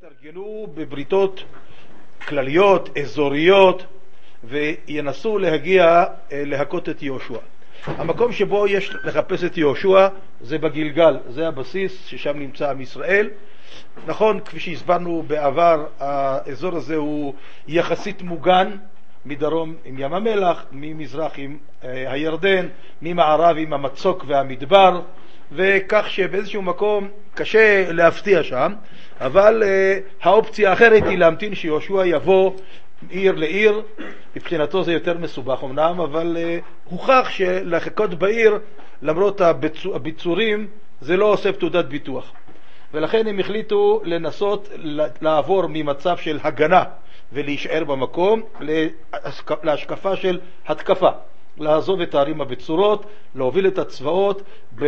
יתארגנו בבריתות כלליות, אזוריות, וינסו להגיע להכות את יהושע. המקום שבו יש לחפש את יהושע זה בגילגל, זה הבסיס ששם נמצא עם ישראל. נכון, כפי שהסברנו בעבר, האזור הזה הוא יחסית מוגן, מדרום עם ים המלח, ממזרח עם הירדן, ממערב עם המצוק והמדבר, וכך שבאיזשהו מקום קשה להפתיע שם, אבל האופציה האחרת היא להמתין שיהושע יבוא עיר לעיר. מבחינתו זה יותר מסובך אמנם, אבל הוכח שלחכות בעיר למרות הביצורים זה לא עושה תעודת ביטוח, ולכן הם החליטו לנסות לעבור ממצב של הגנה ולהישאר במקום להשקפה של התקפה, לעזוב את הערים הבצורות, להוביל את הצבאות,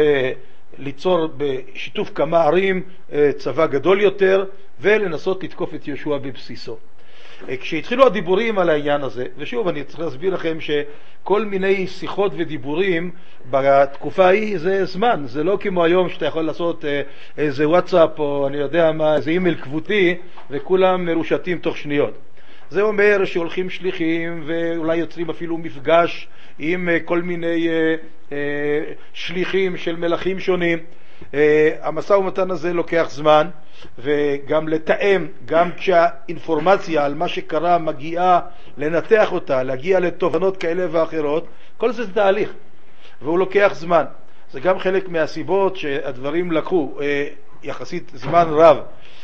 ליצור בשיתוף כמה ערים צבא גדול יותר ולנסות לתקוף את יהושע בבסיסו. כשהתחילו הדיבורים על העניין הזה, ושוב אני צריך להסביר לכם שכל מיני שיחות ודיבורים בתקופה ההיא זה זמן, זה לא כמו היום שאתה יכול לעשות איזה וואטסאפ או אני יודע מה, איזה אימייל קבוצי וכולם מרושתים תוך שניות. זה אומר שהולכים שליחים ואולי יוצרים אפילו מפגש עם כל מיני שליחים של מלכים שונים. המשא ומתן הזה לוקח זמן, וגם לתאם, גם כשהאינפורמציה על מה שקרה מגיעה, לנתח אותה, להגיע לתובנות כאלה ואחרות, כל זה תהליך והוא לוקח זמן. זה גם חלק מהסיבות שהדברים לקחו יחסית זמן רב,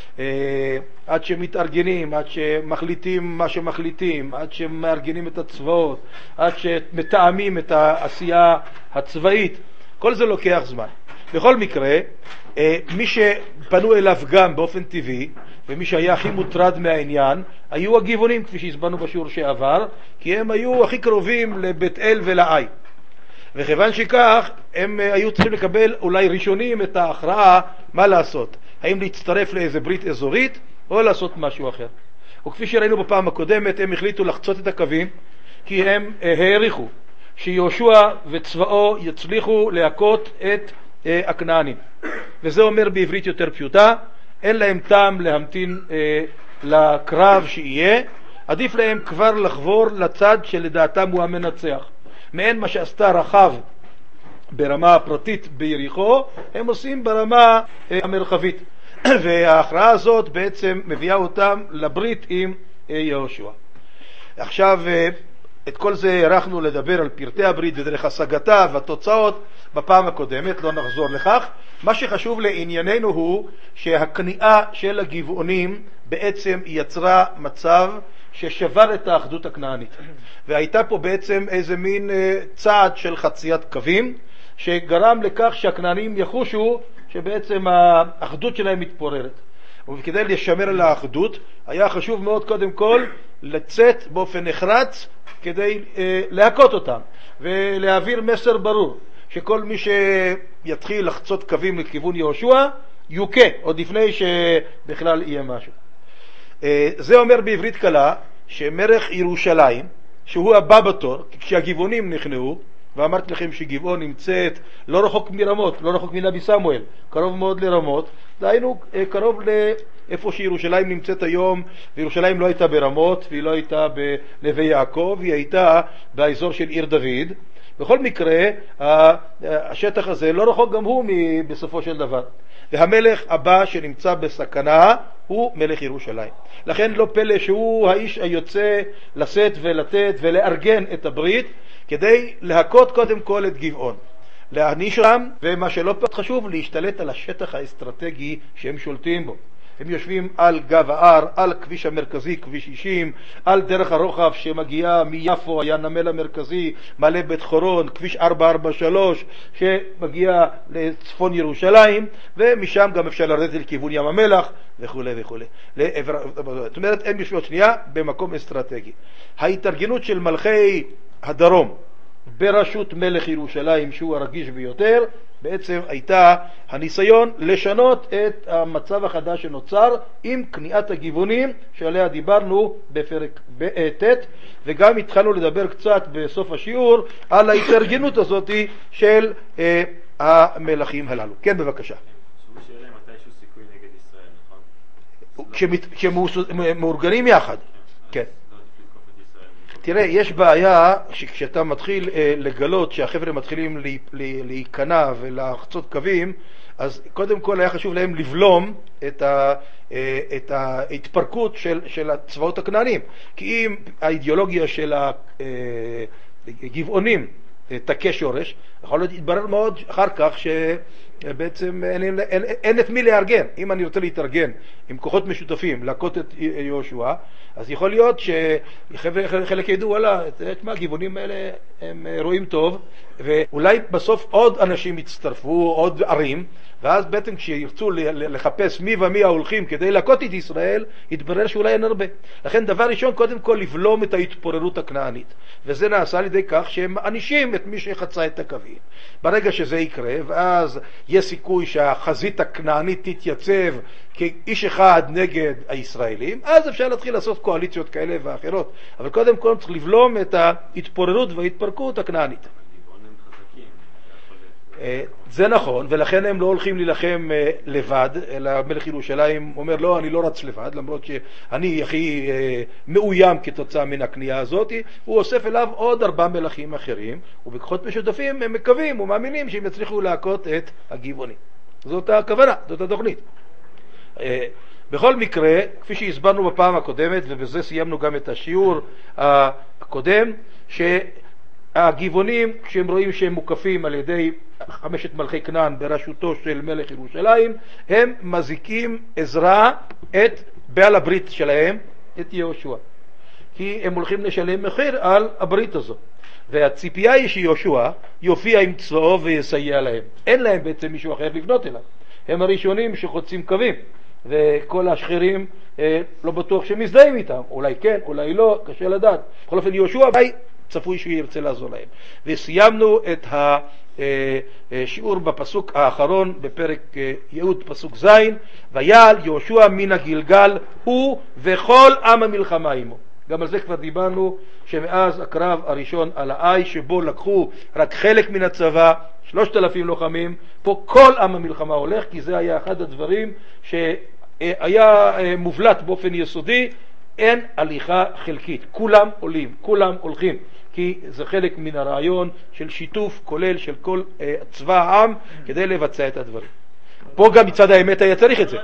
עד שמתארגנים, עד שמחליטים מה שמחליטים, עד שמארגנים את הצבאות, עד שמתאמים את העשייה הצבאית. כל זה לוקח זמן. בכל מקרה, מי שפנו אליו גם באופן טבעי, ומי שהיה הכי מוטרד מהעניין, היו הגבעונים, כפי שהסברנו בשיעור שעבר, כי הם היו הכי קרובים לבית אל ולעי. וכיוון שכך, הם היו צריכים לקבל אולי ראשונים את ההכרעה מה לעשות. האם להצטרף לאיזה ברית אזורית, או לעשות משהו אחר. וכפי שראינו בפעם הקודמת, הם החליטו לחצות את הקווים, כי הם העריכו שיהושע וצבאו יצליחו להכות את הכנענים. וזה אומר בעברית יותר פשוטה, אין להם טעם להמתין לקרב שיהיה, עדיף להם כבר לחבור לצד שלדעתם הוא המנצח. מעין מה שעשתה רחב ברמה הפרטית ביריחו, הם עושים ברמה המרחבית. וההכרעה הזאת בעצם מביאה אותם לברית עם יהושע. עכשיו, את כל זה ערכנו לדבר על פרטי הברית ודרך השגתה והתוצאות בפעם הקודמת, לא נחזור לכך. מה שחשוב לענייננו הוא שהכניעה של הגבעונים בעצם יצרה מצב ששבר את האחדות הכנענית, והייתה פה בעצם איזה מין צעד של חציית קווים שגרם לכך שהכנענים יחושו שבעצם האחדות שלהם מתפוררת. וכדי לשמר על האחדות היה חשוב מאוד קודם כל לצאת באופן נחרץ כדי להכות אותם ולהעביר מסר ברור שכל מי שיתחיל לחצות קווים לכיוון יהושע יוקה עוד לפני שבכלל יהיה משהו. זה אומר בעברית קלה שמלך ירושלים, שהוא הבא בתור, כשהגבעונים נכנעו, ואמרתי לכם שגבעון נמצאת לא רחוק מרמות, לא רחוק מנבי סמואל, קרוב מאוד לרמות, דהיינו קרוב לאיפה שירושלים נמצאת היום, וירושלים לא הייתה ברמות והיא לא הייתה בנווה יעקב, היא הייתה באזור של עיר דוד. בכל מקרה השטח הזה לא רחוק גם הוא בסופו של דבר, והמלך הבא שנמצא בסכנה הוא מלך ירושלים. לכן לא פלא שהוא האיש היוצא לשאת ולתת ולארגן את הברית כדי להכות קודם כל את גבעון, להעניש אותם, ומה שלא פחות חשוב, להשתלט על השטח האסטרטגי שהם שולטים בו. הם יושבים על גב ההר, על כביש המרכזי, כביש 60, על דרך הרוחב שמגיעה מיפו, היה נמל המרכזי, מעלה בית חורון, כביש 443 שמגיע לצפון ירושלים, ומשם גם אפשר לרדת לכיוון ים המלח וכו' וכו'. זאת אומרת, הם יושבות שנייה במקום אסטרטגי. ההתארגנות של מלכי הדרום בראשות מלך ירושלים, שהוא הרגיש ביותר, בעצם הייתה הניסיון לשנות את המצב החדש שנוצר עם כניעת הגבעונים שעליה דיברנו בפרק ט', וגם התחלנו לדבר קצת בסוף השיעור על ההתארגנות הזאת של המלכים הללו. כן, בבקשה. כשמאורגנים יחד, כן. תראה, יש בעיה שכשאתה מתחיל לגלות שהחבר'ה מתחילים להיכנע ולחצות קווים, אז קודם כל היה חשוב להם לבלום את ההתפרקות של הצבאות הכנענים. כי אם האידיאולוגיה של הגבעונים תכה שורש, יכול להיות להתברר מאוד אחר כך שבעצם אין את מי לארגן. אם אני רוצה להתארגן עם כוחות משותפים להכות את יהושע, אז יכול להיות שחלק ידעו, וואלה, מה, הגבעונים האלה הם רואים טוב, ואולי בסוף עוד אנשים יצטרפו, עוד ערים, ואז בעצם כשירצו לחפש מי ומי ההולכים כדי להכות את ישראל, יתברר שאולי אין הרבה. לכן דבר ראשון, קודם כל לבלום את ההתפוררות הכנענית, וזה נעשה על ידי כך שהם מענישים את מי שחצה את הקווים. ברגע שזה יקרה, ואז יש סיכוי שהחזית הכנענית תתייצב כאיש אחד נגד הישראלים, אז אפשר להתחיל לעשות קואליציות כאלה ואחרות. אבל קודם כל צריך לבלום את ההתפוררות וההתפרקות הכנענית. זה נכון, ולכן הם לא הולכים להילחם לבד, אלא מלך ירושלים אומר לא, אני לא רץ לבד, למרות שאני הכי מאוים כתוצאה מן הקנייה הזאת. הוא אוסף אליו עוד 4 מלכים אחרים, ובכוחות משותפים הם מקווים ומאמינים שהם יצליחו להכות את הגבעונים. זאת הכוונה, זאת התוכנית. בכל מקרה, כפי שהסברנו בפעם הקודמת, ובזה סיימנו גם את השיעור הקודם, שהגבעונים, כשהם רואים שהם מוקפים על ידי 5 מלכי כנען בראשותו של מלך ירושלים, הם מזיקים עזרה את בעל הברית שלהם, את יהושע. כי הם הולכים לשלם מחיר על הברית הזו. והציפייה היא שיהושע יופיע עם צבאו ויסייע להם. אין להם בעצם מישהו אחר לבנות אליו. הם הראשונים שחוצים קווים. וכל השכירים לא בטוח שמזדהים איתם, אולי כן, אולי לא, קשה לדעת. בכל אופן יהושע צפוי שהוא ירצה לעזור להם. וסיימנו את השיעור בפסוק האחרון בפרק יהוד, פסוק ז', ויעל יהושע מן הגלגל הוא וכל עם המלחמה עמו. גם על זה כבר דיברנו, שמאז הקרב הראשון על האי, שבו לקחו רק חלק מן הצבא, 3,000 לוחמים, פה כל עם המלחמה הולך, כי זה היה אחד הדברים שהיה מובלט באופן יסודי. אין הליכה חלקית, כולם עולים, כולם הולכים, כי זה חלק מן הרעיון של שיתוף כולל של כל צבא העם כדי לבצע את הדברים. פה גם מצד האמת היה צריך את זה.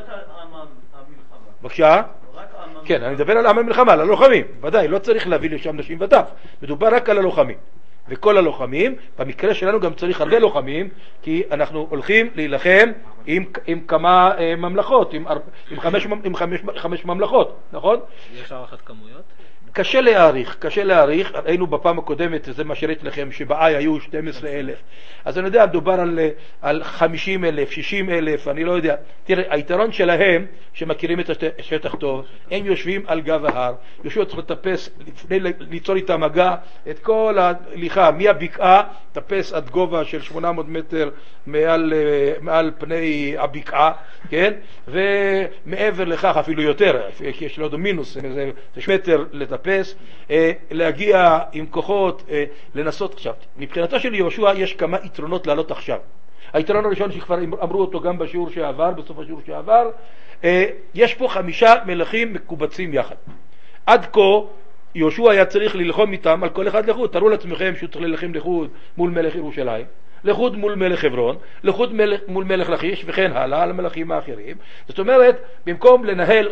בבקשה? כן, אני מדבר על עם המלחמה, על הלוחמים, ודאי, לא צריך להביא לשם נשים וטף, מדובר רק על הלוחמים. וכל הלוחמים, במקרה שלנו גם צריך הרבה לוחמים, כי אנחנו הולכים להילחם עם כמה ממלכות, עם 5 ממלכות, נכון? יש הערכת כמויות? קשה להעריך, ראינו בפעם הקודמת, וזה מה שראיתי לכם, שבאי היו 12,000. אז אני יודע, מדובר על 50,000, 60,000, אני לא יודע. תראה, היתרון שלהם, שמכירים את השטח טוב, הם יושבים על גב ההר, יהושע צריך לטפס, ליצור איתם מגע, את כל ההליכה, מהבקעה, טפס עד גובה של 800 מטר מעל פני הבקעה, כן? ומעבר לכך אפילו יותר, כי יש לו מינוס, זה 6 מטר לטפס, להגיע עם כוחות, לנסות. עכשיו, מבחינתו של יהושע יש כמה יתרונות לעלות עכשיו. היתרון הראשון שכבר אמרו אותו גם בשיעור שעבר, בסוף השיעור שעבר, יש פה 5 מלכים מקובצים יחד. עד כה יהושע היה צריך ללחום איתם על כל אחד לחוד. תראו לעצמכם שהוא צריך ללחם לחוד מול מלך ירושלים, לחוד מול מלך חברון, לחוד מול מלך לכיש, וכן הלאה על המלכים האחרים. זאת אומרת, במקום לנהל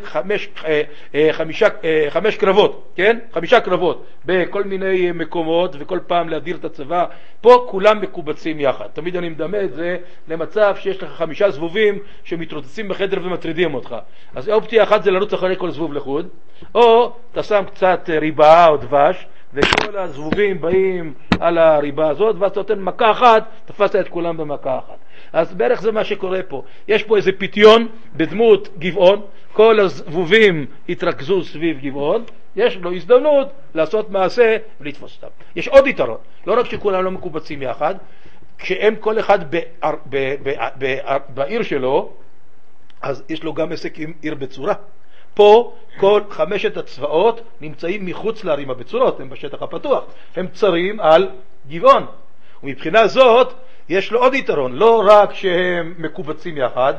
5 קרבות, כן? 5 קרבות בכל מיני מקומות, וכל פעם להדיר את הצבא, פה כולם מקובצים יחד. תמיד אני מדמה את זה למצב שיש לך 5 זבובים שמתרוצצים בחדר ומטרידים אותך. אז אופציה אחת זה לרוץ אחרי כל זבוב לחוד, או אתה שם קצת ריבה או דבש, וכל הזבובים באים על הריבה הזאת, ואז אתה נותן מכה אחת, תפסת את כולם במכה אחת. אז בערך זה מה שקורה פה. יש פה איזה פתיון בדמות גבעון, כל הזבובים התרכזו סביב גבעון, יש לו הזדמנות לעשות מעשה ולתפוס אותם. יש עוד יתרון, לא רק שכולם לא מקובצים יחד, כשהם כל אחד בעיר שלו, אז יש לו גם עסק עם עיר בצורה. פה כל 5 הצבאות נמצאים מחוץ לערים הבצורות, הם בשטח הפתוח, הם צרים על גבעון, ומבחינה זאת יש לו עוד יתרון, לא רק שהם מקובצים יחד,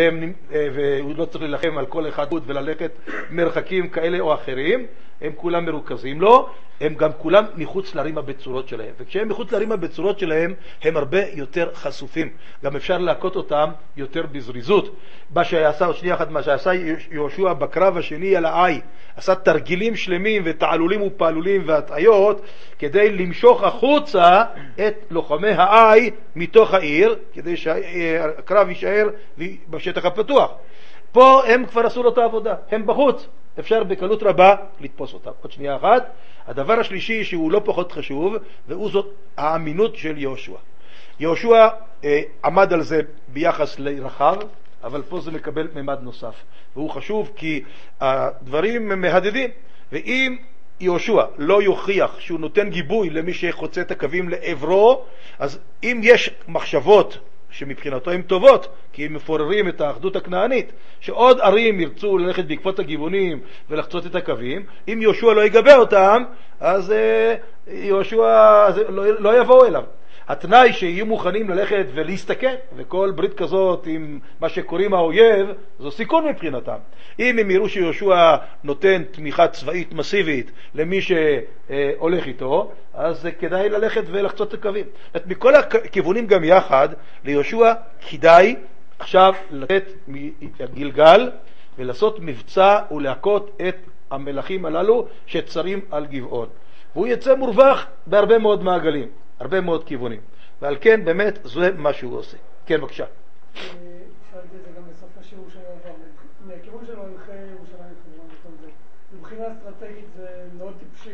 והוא לא צריך להילחם על כל אחד וללכת מרחקים כאלה או אחרים, הם כולם מרוכזים לו, הם גם כולם מחוץ לערים הבצורות שלהם, וכשהם מחוץ לערים הבצורות שלהם הם הרבה יותר חשופים, גם אפשר להכות אותם יותר בזריזות. מה שעשה, עוד שנייה אחת, מה שעשה יהושע בקרב השני על האי, עשה תרגילים שלמים ותעלולים ופעלולים והטעיות כדי למשוך החוצה את לוחמי האי מתוך העיר, כדי שהקרב יישאר בשטח הפתוח. פה הם כבר עשו לו את העבודה, הם בחוץ, אפשר בקלות רבה לתפוס אותם. עוד שנייה אחת. הדבר השלישי שהוא לא פחות חשוב, והוא זאת האמינות של יהושע. יהושע עמד על זה ביחס לרחב, אבל פה זה מקבל ממד נוסף, והוא חשוב כי הדברים מהדהדים. ואם יהושע לא יוכיח שהוא נותן גיבוי למי שחוצה את הקווים לעברו, אז אם יש מחשבות שמבחינתו הן טובות, כי הם מפוררים את האחדות הכנענית, שעוד ערים ירצו ללכת בעקבות הגיוונים ולחצות את הקווים, אם יהושע לא יגבה אותם, אז יהושע לא יבואו אליו. התנאי שיהיו מוכנים ללכת ולהסתכן, וכל ברית כזאת עם מה שקוראים האויב, זו סיכון מבחינתם. אם הם יראו שיהושע נותן תמיכה צבאית מסיבית למי שהולך איתו, אז כדאי ללכת ולחצות את הקווים. מכל הכיוונים גם יחד, ליהושע כדאי עכשיו לתת מגילגל ולעשות מבצע ולהכות את המלכים הללו שצרים על גבעון. והוא יצא מורווח בהרבה מאוד מעגלים, הרבה מאוד כיוונים, ועל כן באמת זה מה שהוא עושה. כן, בבקשה. שאלתי את זה גם בסוף השיעור של העבר, מהכיוון שלו הלכי ירושלים חברון, מבחינה אסטרטגית זה מאוד טיפשי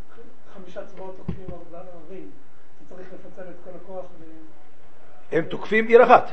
ש5 צבאות תוקפים 4 ערים, אתה צריך לפצל את כל הכוח הם תוקפים עיר אחת.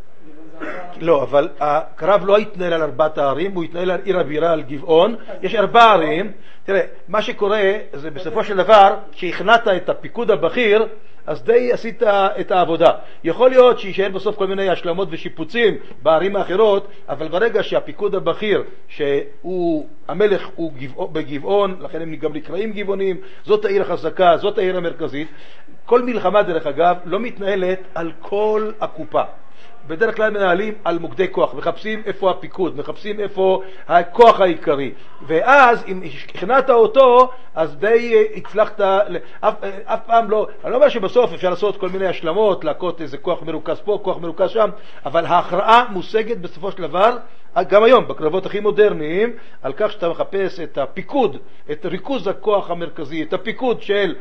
לא, אבל הקרב לא יתנהל על 4 הערים, הוא יתנהל על עיר הבירה, על גבעון. יש 4 ערים. תראה, מה שקורה זה בסופו של דבר, כשהכנעת את הפיקוד הבכיר, אז די עשית את העבודה. יכול להיות שישאר בסוף כל מיני השלמות ושיפוצים בערים האחרות, אבל ברגע שהפיקוד הבכיר, שהוא המלך הוא בגבעון, לכן הם גם נקראים גבעונים, זאת העיר החזקה, זאת העיר המרכזית. כל מלחמה דרך אגב לא מתנהלת על כל הקופה. בדרך כלל מנהלים על מוקדי כוח, מחפשים איפה הפיקוד, מחפשים איפה הכוח העיקרי, ואז אם הכנעת אותו אז די הצלחת, אף פעם לא, אני לא אומר שבסוף אפשר לעשות כל מיני השלמות, להכות איזה כוח מרוכז פה, כוח מרוכז שם, אבל ההכרעה מושגת בסופו של דבר, גם היום בקרבות הכי מודרניים, על כך שאתה מחפש את הפיקוד, את ריכוז הכוח המרכזי, את הפיקוד של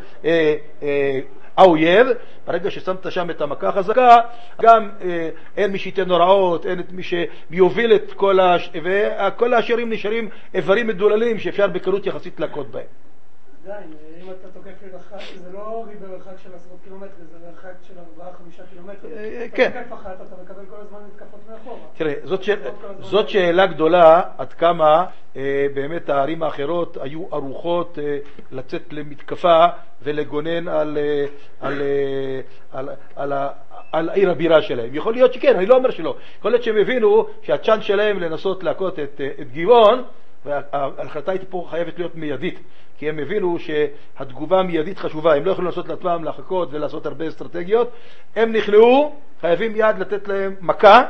האויב. ברגע ששמת שם את המכה החזקה, גם אין מי שייתן הוראות, אין את מי שיוביל את כל השירים נשארים איברים מדוללים שאפשר בקלות יחסית להכות בהם. אם אתה תוקף לרחק, זה לא במרחק של 10 קילומטרים, זה מרחק של 4-5 קילומטרים. כן. אתה תוקף אחת, אתה מקבל כל הזמן מתקפות מאחורה. תראה, זאת שאלה גדולה, עד כמה באמת הערים האחרות היו ערוכות לצאת למתקפה ולגונן על העיר הבירה שלהם. יכול להיות שכן, אני לא אומר שלא. יכול להיות שהם הבינו שהצ'אנס שלהם לנסות להכות את גבעון, וההחלטה היא פה חייבת להיות מיידית, כי הם הבינו שהתגובה המיידית חשובה, הם לא יכולים לעשות לעצמם לחכות ולעשות הרבה אסטרטגיות, הם נכנעו, חייבים יד לתת להם מכה,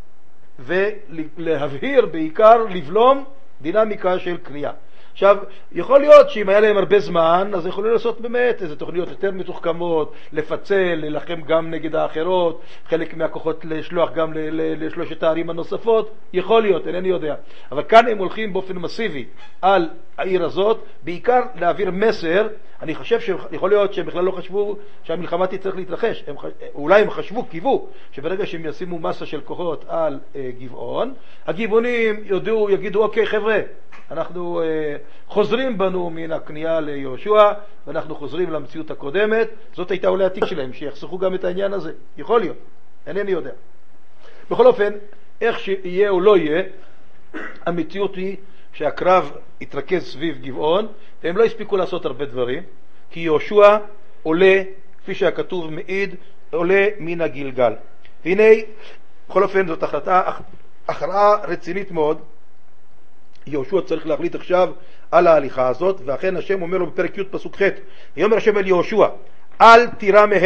ולהבהיר בעיקר, לבלום דינמיקה של קנייה. עכשיו, יכול להיות שאם היה להם הרבה זמן, אז יכולים לעשות באמת איזה תוכניות יותר מתוחכמות, לפצל, ללחם גם נגד האחרות, חלק מהכוחות לשלוח גם לשלושת הערים הנוספות, יכול להיות, אינני יודע. אבל כאן הם הולכים באופן מסיבי על העיר הזאת, בעיקר להעביר מסר. אני חושב שיכול להיות שהם בכלל לא חשבו שהמלחמה תצטרך להתרחש. אולי הם חשבו, קיוו, שברגע שהם ישימו מסה של כוחות על גבעון, הגבעונים יגידו, אוקיי חבר'ה, אנחנו חוזרים בנו מן הקנייה ליהושע, ואנחנו חוזרים למציאות הקודמת. זאת הייתה אולי התיק שלהם, שיחסכו גם את העניין הזה. יכול להיות, אינני יודע. בכל אופן, איך שיהיה או לא יהיה, המציאות היא שהקרב התרכז סביב גבעון, והם לא הספיקו לעשות הרבה דברים, כי יהושע עולה, כפי שהכתוב מעיד, עולה מן הגילגל. והנה, בכל אופן, זאת הכרעה רצינית מאוד. יהושע צריך להחליט עכשיו על ההליכה הזאת, ואכן השם אומר לו בפרק י' פסוק ח', ויאמר השם אל יהושע, אל תירא מהם,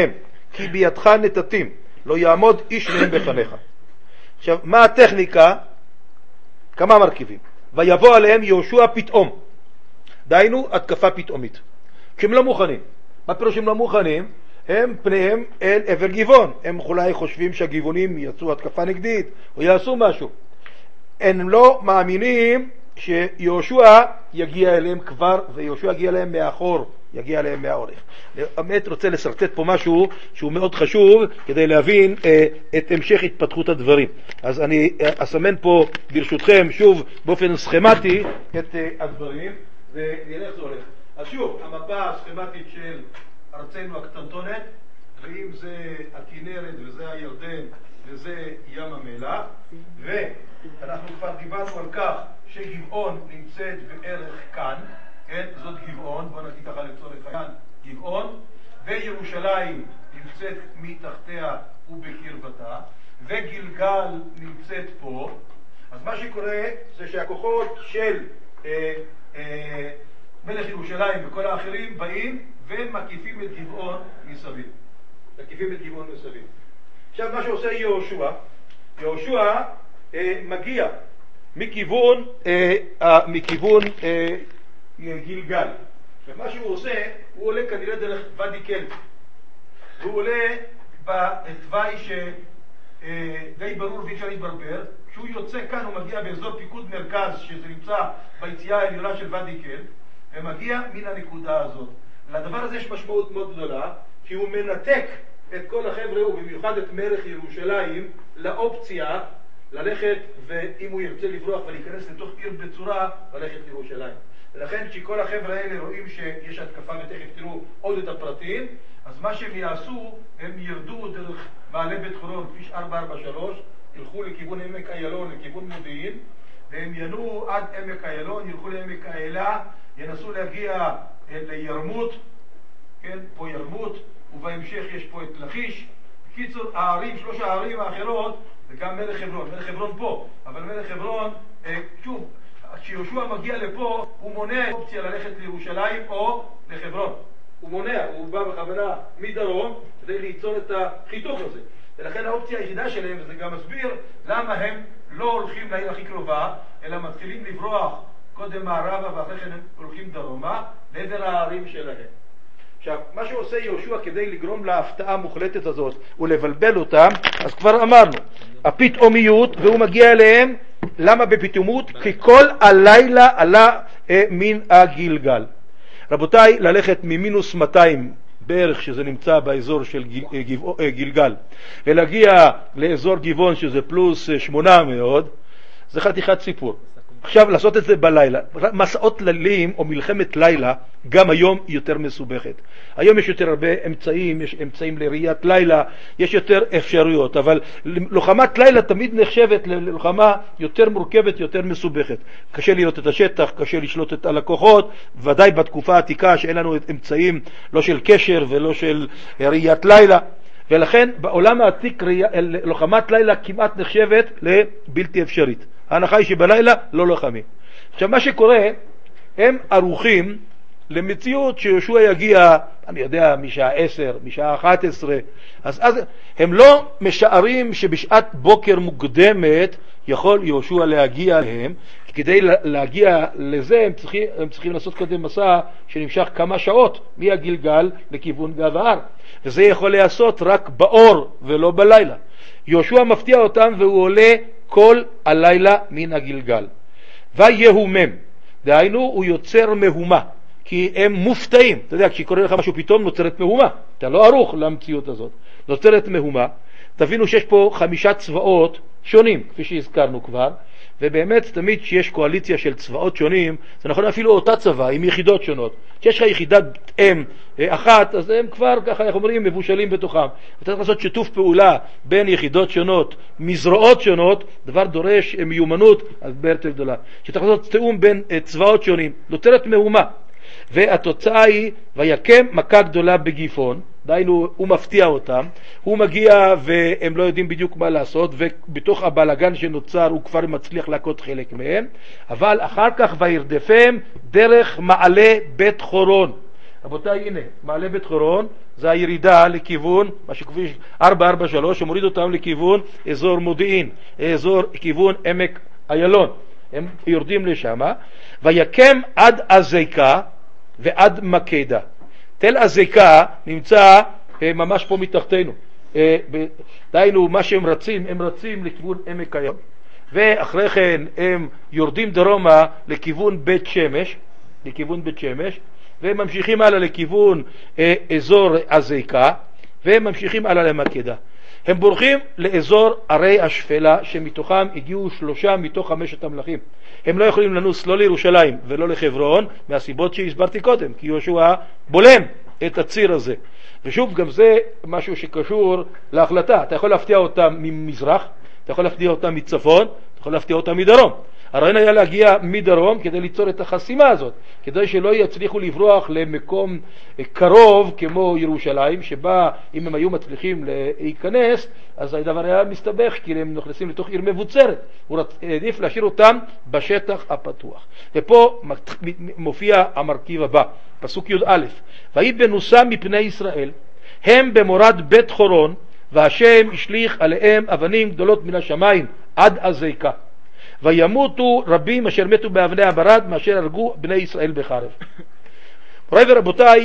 כי בידך נתתים, לא יעמוד איש מהם בפניך. עכשיו, מה הטכניקה? כמה מרכיבים. ויבוא עליהם יהושע פתאום, דהיינו התקפה פתאומית, כשהם לא מוכנים. מה פירוש הם לא מוכנים? הם פניהם אל עבר גבעון, הם אולי חושבים שהגבעונים יצאו התקפה נגדית או יעשו משהו, הם לא מאמינים שיהושע יגיע אליהם כבר, ויהושע יגיע אליהם מאחור, יגיע אליהם מהאורך. באמת רוצה לסרטט פה משהו שהוא מאוד חשוב כדי להבין את המשך התפתחות הדברים. אז אני אסמן פה ברשותכם שוב באופן סכמטי את הדברים ונראה איך זה הולך. אז שוב, המפה הסכמטית של ארצנו הקטנטונת, ואם זה הכנרת וזה הירדן וזה ים המלח, ואנחנו כבר דיברנו על כך שגבעון נמצאת בערך כאן, כן? זאת גבעון, בוא נגיד ככה לצורך העניין, גבעון, וירושלים נמצאת מתחתיה ובקרבתה, וגילגל נמצאת פה. אז מה שקורה זה שהכוחות של מלך ירושלים וכל האחרים באים ומקיפים את גבעון מסביב. מקיפים את גבעון מסביב. עכשיו מה שעושה יהושע מגיע מכיוון גילגל. ומה שהוא עושה, הוא עולה כנראה דרך ואדי קלט. הוא עולה בתוואי שדי ברור ואי אפשר להתברבר. כשהוא יוצא כאן הוא מגיע באזור פיקוד מרכז, שזה נמצא ביציאה העליונה של ואדי קלט, ומגיע מן הנקודה הזאת. לדבר הזה יש משמעות מאוד גדולה, כי הוא מנתק את כל החבר'ה, ובמיוחד את מלך ירושלים, לאופציה ללכת, ואם הוא ירצה לברוח ולהיכנס לתוך עיר בצורה, ללכת לירושלים. ולכן כשכל החבר'ה האלה רואים שיש התקפה, ותכף תראו עוד את הפרטים, אז מה שהם יעשו, הם ירדו דרך מעלה בית חורון, כביש 443, ילכו לכיוון עמק איילון, לכיוון מודיעין, והם ינועו עד עמק איילון, ילכו לעמק האלה, ינסו להגיע לירמות, כן, פה ירמות, ובהמשך יש פה את לכיש. בקיצור, הערים, 3 הערים האחרות, וגם מלך חברון. מלך חברון פה, אבל מלך חברון, שוב, כשיהושע מגיע לפה, הוא מונע אופציה ללכת לירושלים או לחברון. הוא מונע, הוא בא בכוונה מדרום כדי ליצור את החיתוך הזה. ולכן האופציה היחידה שלהם, וזה גם מסביר למה הם לא הולכים לעיר הכי קרובה, אלא מתחילים לברוח קודם מערבה ואחרי כן הם הולכים דרומה לעבר הערים שלהם. עכשיו, מה שעושה יהושע כדי לגרום להפתעה המוחלטת הזאת ולבלבל אותם, אז כבר אמרנו, הפתאומיות, והוא מגיע אליהם, למה בפתאומות? כי כל הלילה עלה מן הגילגל. רבותיי, ללכת ממינוס 200 בערך, שזה נמצא באזור של גילגל, ולהגיע לאזור גבעון שזה פלוס 800, זה חתיכת סיפור. עכשיו לעשות את זה בלילה, מסעות לילים או מלחמת לילה גם היום היא יותר מסובכת. היום יש יותר הרבה אמצעים, יש אמצעים לראיית לילה, יש יותר אפשרויות, אבל לוחמת לילה תמיד נחשבת ללוחמה יותר מורכבת, יותר מסובכת. קשה לראות את השטח, קשה לשלוט את הלקוחות, ודאי בתקופה העתיקה שאין לנו אמצעים לא של קשר ולא של ראיית לילה. ולכן בעולם העתיק לוחמת לילה כמעט נחשבת לבלתי אפשרית. ההנחה היא שבלילה לא לוחמים. עכשיו מה שקורה, הם ערוכים למציאות שיהושע יגיע, אני יודע, משעה 10, משעה 11, אז הם לא משערים שבשעת בוקר מוקדמת יכול יהושע להגיע אליהם, כדי להגיע לזה הם צריכים לעשות קודם מסע שנמשך כמה שעות מהגילגל לכיוון גב ההר, וזה יכול לעשות רק באור ולא בלילה. יהושע מפתיע אותם והוא עולה כל הלילה מן הגילגל. ויהומם, דהיינו הוא יוצר מהומה, כי הם מופתעים. אתה יודע, כשקורה לך משהו פתאום נוצרת מהומה, אתה לא ערוך למציאות הזאת, נוצרת מהומה. תבינו שיש פה 5 צבאות שונים, כפי שהזכרנו כבר, ובאמת תמיד שיש קואליציה של צבאות שונים, זה נכון אפילו אותה צבא עם יחידות שונות. כשיש לך יחידת אם אחת, אז הם כבר ככה, איך אומרים, מבושלים בתוכם. אתה צריך לעשות שיתוף פעולה בין יחידות שונות, מזרועות שונות, דבר דורש מיומנות הרבה יותר גדולה. שצריך לעשות תאום בין צבאות שונים, נוצרת מהומה. והתוצאה היא, ויקם מכה גדולה בגבעון, דהיינו הוא מפתיע אותם, הוא מגיע והם לא יודעים בדיוק מה לעשות, ובתוך הבלגן שנוצר הוא כבר מצליח להכות חלק מהם, אבל אחר כך וירדפם דרך מעלה בית חורון. רבותיי, הנה, מעלה בית חורון, זה הירידה לכיוון, מה שכביש 443, שמוריד אותם לכיוון אזור מודיעין, כיוון עמק איילון. הם יורדים לשם, ויקם עד הזיקה ועד מקדה. תל הזיקה נמצא ממש פה מתחתנו. דהיינו, מה שהם רצים, הם רצים לכיוון עמק איילון. ואחרי כן הם יורדים דרומה לכיוון בית שמש, והם ממשיכים הלאה לכיוון אזור הזיקה, והם ממשיכים הלאה למקדה. הם בורחים לאזור ערי השפלה, שמתוכם הגיעו 3 מתוך 5 המלכים. הם לא יכולים לנוס לא לירושלים ולא לחברון, מהסיבות שהסברתי קודם, כי יהושע בולם את הציר הזה. ושוב, גם זה משהו שקשור להחלטה. אתה יכול להפתיע אותם ממזרח, אתה יכול להפתיע אותם מצפון, אתה יכול להפתיע אותם מדרום. הרעיון היה להגיע מדרום כדי ליצור את החסימה הזאת, כדי שלא יצליחו לברוח למקום קרוב כמו ירושלים, שבה אם הם היו מצליחים להיכנס, אז הדבר היה מסתבך, כי הם נכנסים לתוך עיר מבוצרת. הוא העדיף להשאיר אותם בשטח הפתוח. ופה מופיע המרכיב הבא, פסוק י"א: ויהי בנוסה מפני ישראל, הם במורד בית חורון, והשם השליך עליהם אבנים גדולות מן השמיים עד הזיקה. וימותו רבים אשר מתו באבני הברד, מאשר הרגו בני ישראל בחרב. מוריי ורבותיי,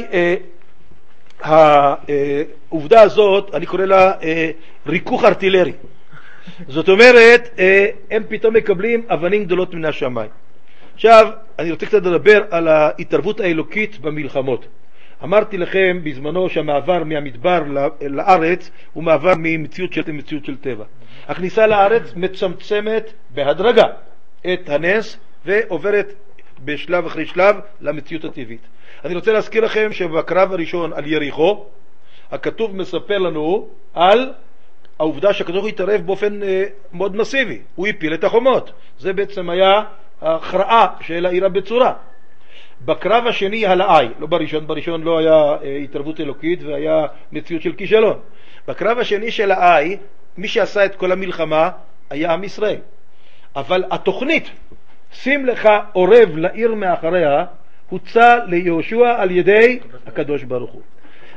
העובדה הזאת, אני קורא לה ריכוך ארטילרי. זאת אומרת, הם פתאום מקבלים אבנים גדולות מן השמיים. עכשיו, אני רוצה קצת לדבר על ההתערבות האלוקית במלחמות. אמרתי לכם בזמנו שהמעבר מהמדבר לארץ הוא מעבר ממציאות של טבע. הכניסה לארץ מצמצמת בהדרגה את הנס ועוברת בשלב אחרי שלב למציאות הטבעית. אני רוצה להזכיר לכם שבקרב הראשון על יריחו, הכתוב מספר לנו על העובדה שהכתוב התערב באופן מאוד מסיבי. הוא הפיל את החומות. זה בעצם היה ההכרעה של העיר בצורה. בקרב השני הלאי, לא בראשון לא היה התערבות אלוקית והיה מציאות של כישלון. בקרב השני של האי, מי שעשה את כל המלחמה היה עם ישראל. אבל התוכנית, שים לך עורב לעיר מאחריה, הוצא ליהושע על ידי הקדוש ברוך הוא.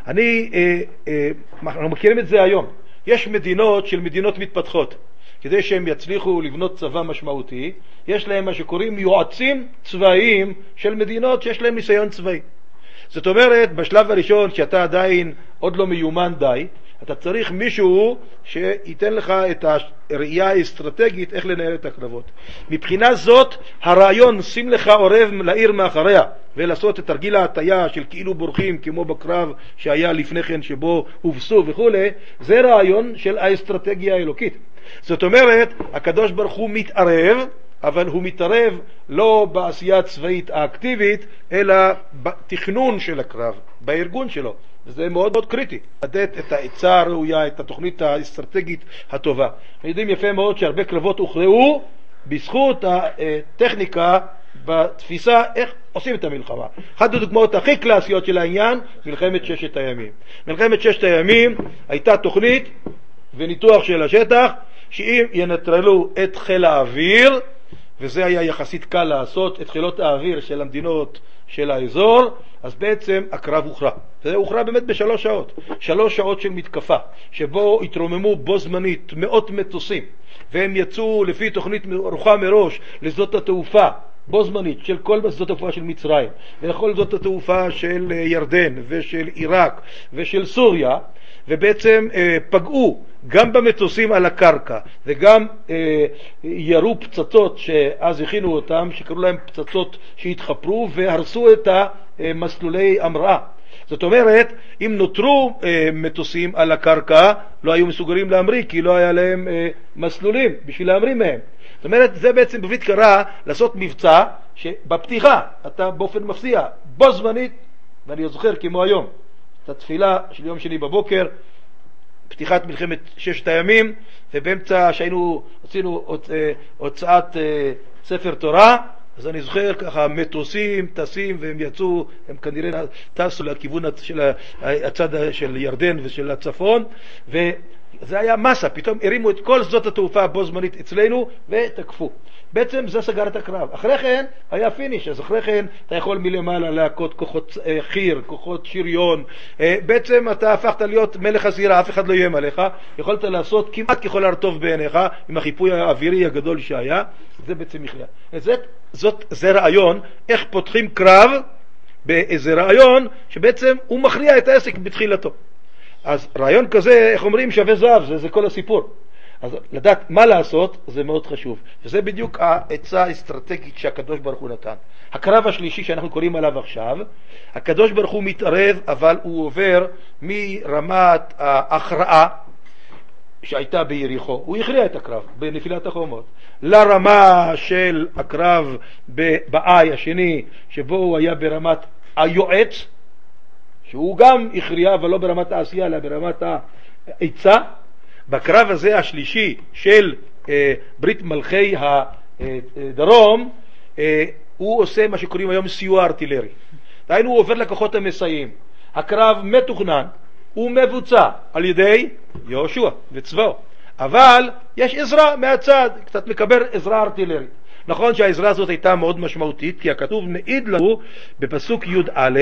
אנחנו מכירים את זה היום. יש מדינות מתפתחות. כדי שהם יצליחו לבנות צבא משמעותי, יש להם מה שקוראים יועצים צבאיים של מדינות שיש להם ניסיון צבאי. זאת אומרת, בשלב הראשון, שאתה עדיין עוד לא מיומן די, אתה צריך מישהו שייתן לך את הראייה האסטרטגית איך לנהל את הקרבות. מבחינה זאת, הרעיון שים לך עורב לעיר מאחריה ולעשות את תרגיל ההטיה של כאילו בורחים כמו בקרב שהיה לפני כן שבו הובסו וכו', זה רעיון של האסטרטגיה האלוקית. זאת אומרת, הקדוש ברוך הוא מתערב, אבל הוא מתערב לא בעשייה הצבאית האקטיבית, אלא בתכנון של הקרב, בארגון שלו. וזה מאוד מאוד קריטי, לתת את העצה הראויה, את התוכנית האסטרטגית הטובה. יודעים יפה מאוד שהרבה קרבות הוכרעו בזכות הטכניקה בתפיסה איך עושים את המלחמה. אחת הדוגמאות הכי קלאסיות של העניין, מלחמת 6 הימים. מלחמת 6 הימים הייתה תוכנית וניתוח של השטח, שאם ינטרלו את חיל האוויר, וזה היה יחסית קל לעשות, את חילות האוויר של המדינות של האזור, אז בעצם הקרב הוכרע. זה הוכרע באמת ב3 שעות. 3 שעות של מתקפה, שבו התרוממו בו זמנית מאות מטוסים, והם יצאו לפי תוכנית ערוכה מראש לשדות התעופה, בו זמנית של כל שדות התעופה של מצרים, ולכל שדות התעופה של ירדן ושל עיראק ושל סוריה, ובעצם פגעו גם במטוסים על הקרקע, וגם ירו פצצות שאז הכינו אותם, שקראו להם פצצות שהתחפרו, והרסו את המסלולי המראה. זאת אומרת, אם נותרו מטוסים על הקרקע, לא היו מסוגלים להמריא, כי לא היה להם מסלולים בשביל להמריא מהם. זאת אומרת, זה בעצם בבית קרה לעשות מבצע, שבפתיחה אתה באופן מפתיע, בו זמנית, ואני זוכר כמו היום, את התפילה של יום שני בבוקר, פתיחת מלחמת 6 הימים, ובאמצע עשינו הוצאת ספר תורה, אז אני זוכר ככה מטוסים טסים, והם יצאו, הם כנראה טסו לכיוון של הצד של ירדן ושל הצפון, וזה היה מסה, פתאום הרימו את כל שדות התעופה בו זמנית אצלנו ותקפו. בעצם זה סגר את הקרב. אחרי כן היה פיניש, אז אחרי כן אתה יכול מלמעלה להכות כוחות חיר, כוחות שריון, בעצם אתה הפכת להיות מלך הזירה, אף אחד לא יהיה עליך, יכולת לעשות כמעט ככל הרטוב בעיניך, עם החיפוי האווירי הגדול שהיה, זה בעצם מכריע. זה רעיון, איך פותחים קרב, באיזה רעיון שבעצם הוא מכריע את העסק בתחילתו. אז רעיון כזה, איך אומרים, שווה זהב, זה כל הסיפור. אז לדעת מה לעשות זה מאוד חשוב, וזה בדיוק העצה האסטרטגית שהקדוש ברוך הוא נתן. הקרב השלישי שאנחנו קוראים עליו עכשיו, הקדוש ברוך הוא מתערב, אבל הוא עובר מרמת ההכרעה שהייתה ביריחו, הוא הכריע את הקרב בנפילת החומות, לרמה של הקרב באי השני, שבו הוא היה ברמת היועץ, שהוא גם הכריע, אבל לא ברמת העשייה, אלא ברמת העצה. בקרב הזה השלישי של ברית מלכי הדרום, הוא עושה מה שקוראים היום סיוע ארטילרי. דהיינו, הוא עובר לכוחות המסייעים. הקרב מתוכנן, הוא מבוצע על ידי יהושע וצבאו. אבל יש עזרה מהצד, קצת מקבל עזרה ארטילרית. נכון שהעזרה הזאת הייתה מאוד משמעותית, כי הכתוב מעיד לנו בפסוק י"א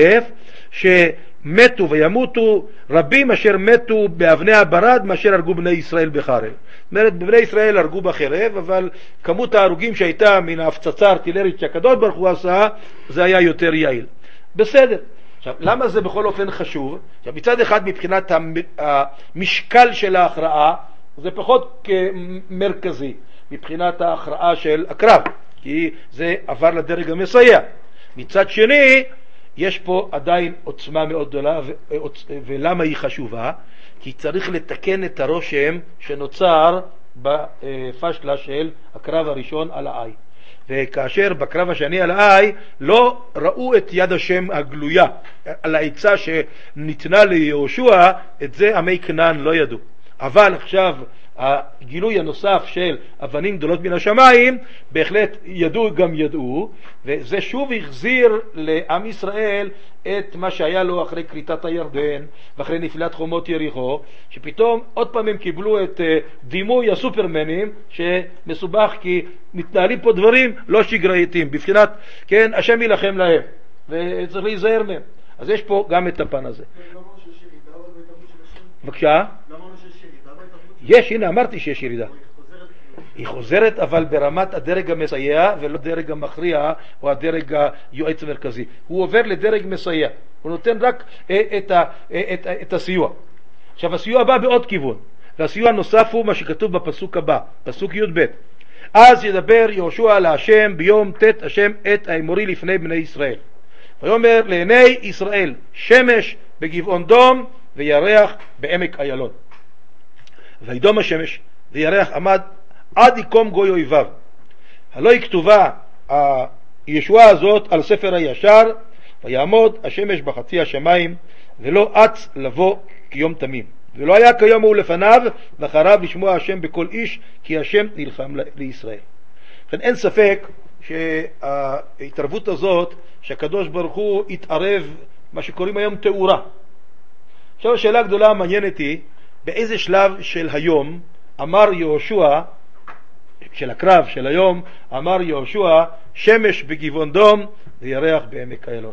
שמתו וימותו רבים אשר מתו באבני הברד מאשר הרגו בני ישראל בחרב. זאת אומרת, בני ישראל הרגו בחרב, אבל כמות ההרוגים שהייתה מן ההפצצה הארטילרית שהקדוש ברוך הוא עשה, זה היה יותר יעיל. בסדר. עכשיו, למה זה בכל אופן חשוב? עכשיו, מצד אחד מבחינת המשקל של ההכרעה, זה פחות מרכזי מבחינת ההכרעה של הקרב, כי זה עבר לדרג המסייע. מצד שני, יש פה עדיין עוצמה מאוד גדולה, ולמה היא חשובה? כי צריך לתקן את הרושם שנוצר בפשלה של הקרב הראשון על האי. וכאשר בקרב השני על האי לא ראו את יד השם הגלויה על העצה שניתנה ליהושע, את זה עמי כנען לא ידעו. אבל עכשיו הגילוי הנוסף של אבנים גדולות מן השמיים, בהחלט ידעו, וזה שוב החזיר לעם ישראל את מה שהיה לו אחרי כריתת הירדן ואחרי נפילת חומות יריחו, שפתאום עוד פעם הם קיבלו את דימוי הסופרמנים שמסובך, כי מתנהלים פה דברים לא שגרתיים, בבחינת, כן, השם ילחם להם וצריך להיזהר מהם. אז יש פה גם את הפן הזה. בבקשה? יש, הנה אמרתי שיש ירידה. היא חוזרת, אבל ברמת הדרג המסייע ולא דרג המכריע או הדרג היועץ המרכזי. הוא עובר לדרג מסייע, הוא נותן רק את הסיוע. עכשיו הסיוע בא בעוד כיוון, והסיוע הנוסף הוא מה שכתוב בפסוק הבא, פסוק י"ב. אז ידבר יהושע להשם ביום ת' השם את האמורי לפני בני ישראל, ויאמר לעיני ישראל שמש בגבעון דום וירח בעמק איילון. וידום השמש וירח עמד עד יקום גוי אויביו. הלא היא כתובה הישועה הזאת על ספר הישר, ויעמוד השמש בחצי השמיים ולא אץ לבוא כיום תמים, ולא היה כיום הוא לפניו ואחריו לשמוע השם בכל איש, כי השם נלחם לישראל. לכן אין ספק שההתערבות הזאת שהקדוש ברוך הוא התערב, מה שקוראים היום תאורה. עכשיו השאלה הגדולה המעניינת היא, באיזה שלב של היום אמר יהושע, של הקרב של היום, אמר יהושע שמש בגבעון דום וירח בעמק איילון?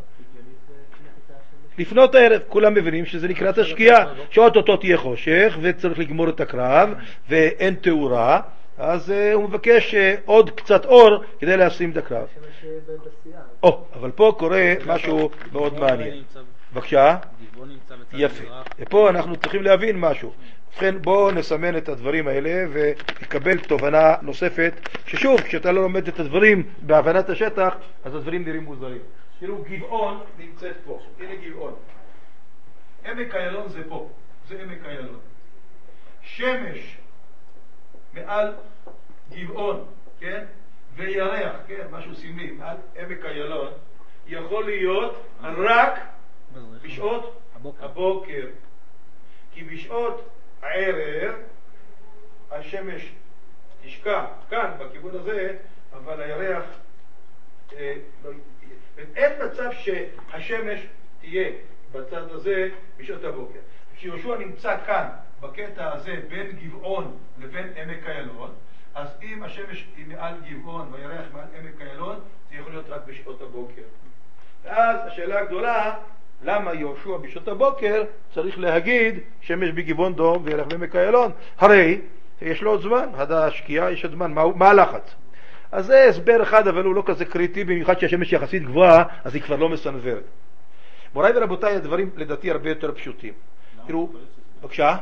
לפנות הערב. כולם מבינים שזה לקראת השקיעה, שאוטוטו תהיה חושך וצריך לגמור את הקרב ואין תאורה, אז הוא מבקש עוד קצת אור כדי להשים את הקרב. אבל פה קורה משהו מאוד מעניין. בבקשה? יפה. ופה אנחנו צריכים להבין משהו. ובכן, בואו נסמן את הדברים האלה ונקבל תובנה נוספת, ששוב, כשאתה לא לומד את הדברים בהבנת השטח, אז הדברים נראים מוזרים. תראו, גבעון נמצאת פה. הנה גבעון. עמק איילון זה פה. זה עמק איילון. שמש מעל גבעון, כן? וירח, כן? משהו סמלי, מעל עמק איילון, יכול להיות רק בשעות הבוקר. כי בשעות הערב השמש תשקע כאן בכיוון הזה, אבל הירח לא יהיה. אין מצב שהשמש תהיה בצד הזה בשעות הבוקר. כשיהושע נמצא כאן בקטע הזה בין גבעון לבין עמק איילון, אז אם השמש היא מעל גבעון והירח מעל עמק איילון, זה יכול להיות רק בשעות הבוקר. ואז השאלה הגדולה, למה יהושע בשעות הבוקר צריך להגיד שמש בגבעון דום וירח בעמק איילון? הרי יש לו עוד זמן, עד השקיעה יש עוד זמן, מה הלחץ? אז זה הסבר אחד, אבל הוא לא כזה קריטי, במיוחד שהשמש יחסית גבוהה, אז היא כבר לא מסנוורת. מוריי ורבותיי, הדברים לדעתי הרבה יותר פשוטים. תראו, בבקשה?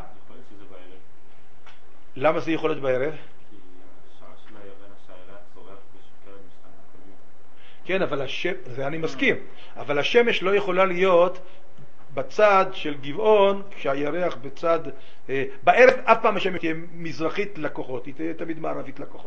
למה זה יכול להיות בערב? כן, אבל זה אני מסכים, אבל השמש לא יכולה להיות בצד של גבעון כשהירח בצד, בערב אף פעם השמש תהיה מזרחית לכוחות, היא תהיה תמיד מערבית לכוחות.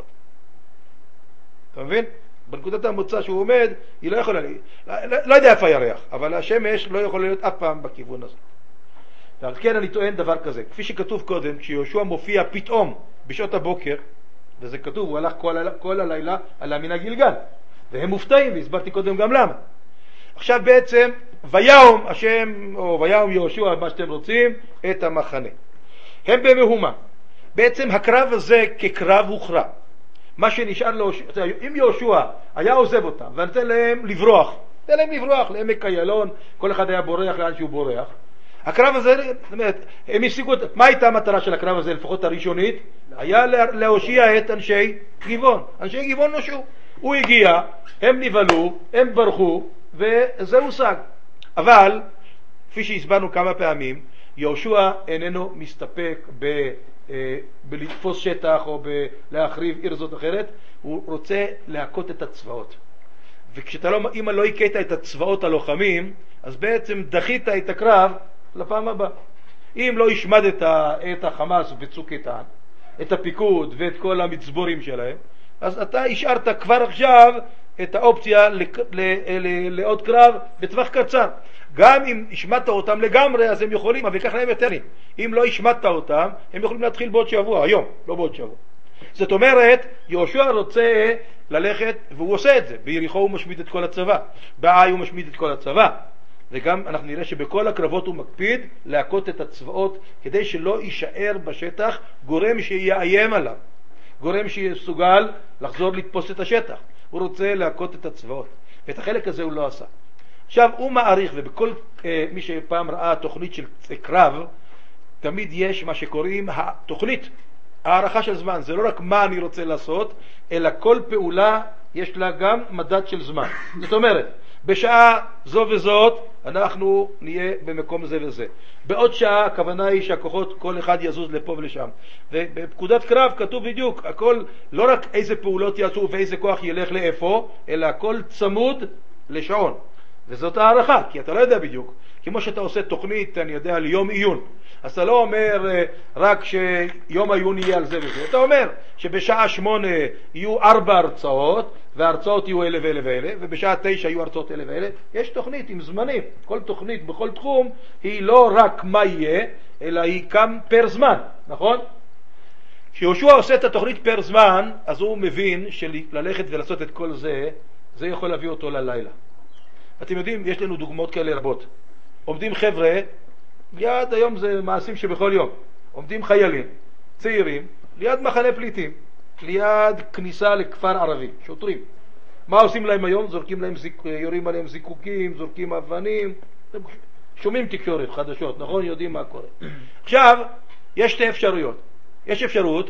אתה מבין? בנקודת המוצא שהוא עומד, היא לא יכולה, לא יודע איפה הירח, אבל השמש לא יכולה להיות אף פעם בכיוון הזה. ועל כן אני טוען דבר כזה, כפי שכתוב קודם, כשיהושע מופיע פתאום בשעות הבוקר, וזה כתוב, הוא הלך כל הלילה על המנהג גילגל, והם מופתעים, והסברתי קודם גם למה. עכשיו בעצם, ויום השם, או ויום יהושע, מה שאתם רוצים, את המחנה. הם במהומה. בעצם הקרב הזה כקרב הוכרע. מה שנשאר לו, אם יהושע היה עוזב אותם, ונתן להם לברוח, נתן להם לברוח לעמק איילון, כל אחד היה בורח לאן שהוא בורח. הקרב הזה, זאת אומרת, הם השיגו, מה הייתה המטרה של הקרב הזה, לפחות הראשונית? היה להושיע את אנשי גבעון. אנשי גבעון נושעו. הוא הגיע, הם נבלו, הם ברחו, וזה הושג. אבל, כפי שהסברנו כמה פעמים, יהושע איננו מסתפק בלתפוס שטח או להחריב עיר זאת אחרת, הוא רוצה להכות את הצבאות. אם לא הכית את הצבאות הלוחמים, אז בעצם דחית את הקרב לפעם הבאה. אם לא השמדת את החמאס בצוק איתן, את הפיקוד ואת כל המצבורים שלהם, אז אתה השארת כבר עכשיו את האופציה לעוד קרב בטווח קצר. גם אם השמדת אותם לגמרי, אז הם יכולים, אבל ייקח להם יותר. אם לא השמדת אותם, הם יכולים להתחיל בעוד שבוע, היום, לא בעוד שבוע. זאת אומרת, יהושע רוצה ללכת, והוא עושה את זה. ביריחו הוא משמיד את כל הצבא, בעי הוא משמיד את כל הצבא. וגם אנחנו נראה שבכל הקרבות הוא מקפיד להכות את הצבאות, כדי שלא יישאר בשטח גורם שיאיים עליו, גורם שיסוגל לחזור לתפוס את השטח. הוא רוצה להכות את הצבאות, ואת החלק הזה הוא לא עשה. עכשיו הוא מעריך, ובכל מי שפעם ראה תוכנית של קרב, תמיד יש מה שקוראים התוכנית, הערכה של זמן. זה לא רק מה אני רוצה לעשות, אלא כל פעולה יש לה גם מדד של זמן. זאת אומרת, בשעה זו וזאת אנחנו נהיה במקום זה וזה. בעוד שעה הכוונה היא שהכוחות כל אחד יזוז לפה ולשם. ובפקודת קרב כתוב בדיוק, הכל לא רק איזה פעולות יעשו ואיזה כוח ילך לאיפה, אלא הכל צמוד לשעון. וזאת הערכה, כי אתה לא יודע בדיוק. כמו שאתה עושה תוכנית, אני יודע, ליום עיון. אז אתה לא אומר רק שיום העיון יהיה על זה וזה. אתה אומר שבשעה 8 יהיו 4 הרצאות, וההרצאות יהיו אלה ואלה ואלה, ובשעה 9 יהיו הרצאות אלה ואלה. יש תוכנית עם זמנים. כל תוכנית בכל תחום היא לא רק מה יהיה, אלא היא גם פר זמן, נכון? כשיהושע עושה את התוכנית פר זמן, אז הוא מבין שללכת ולעשות את כל זה, זה יכול להביא אותו ללילה. אתם יודעים, יש לנו דוגמאות כאלה רבות. עומדים חבר'ה, ליד, היום זה מעשים שבכל יום, עומדים חיילים, צעירים, ליד מחנה פליטים, ליד כניסה לכפר ערבי, שוטרים. מה עושים להם היום? זורקים להם, יורים עליהם זיקוקים, זורקים אבנים, שומעים תקשורת, חדשות, נכון? יודעים מה קורה. עכשיו, יש שתי אפשרויות. יש אפשרות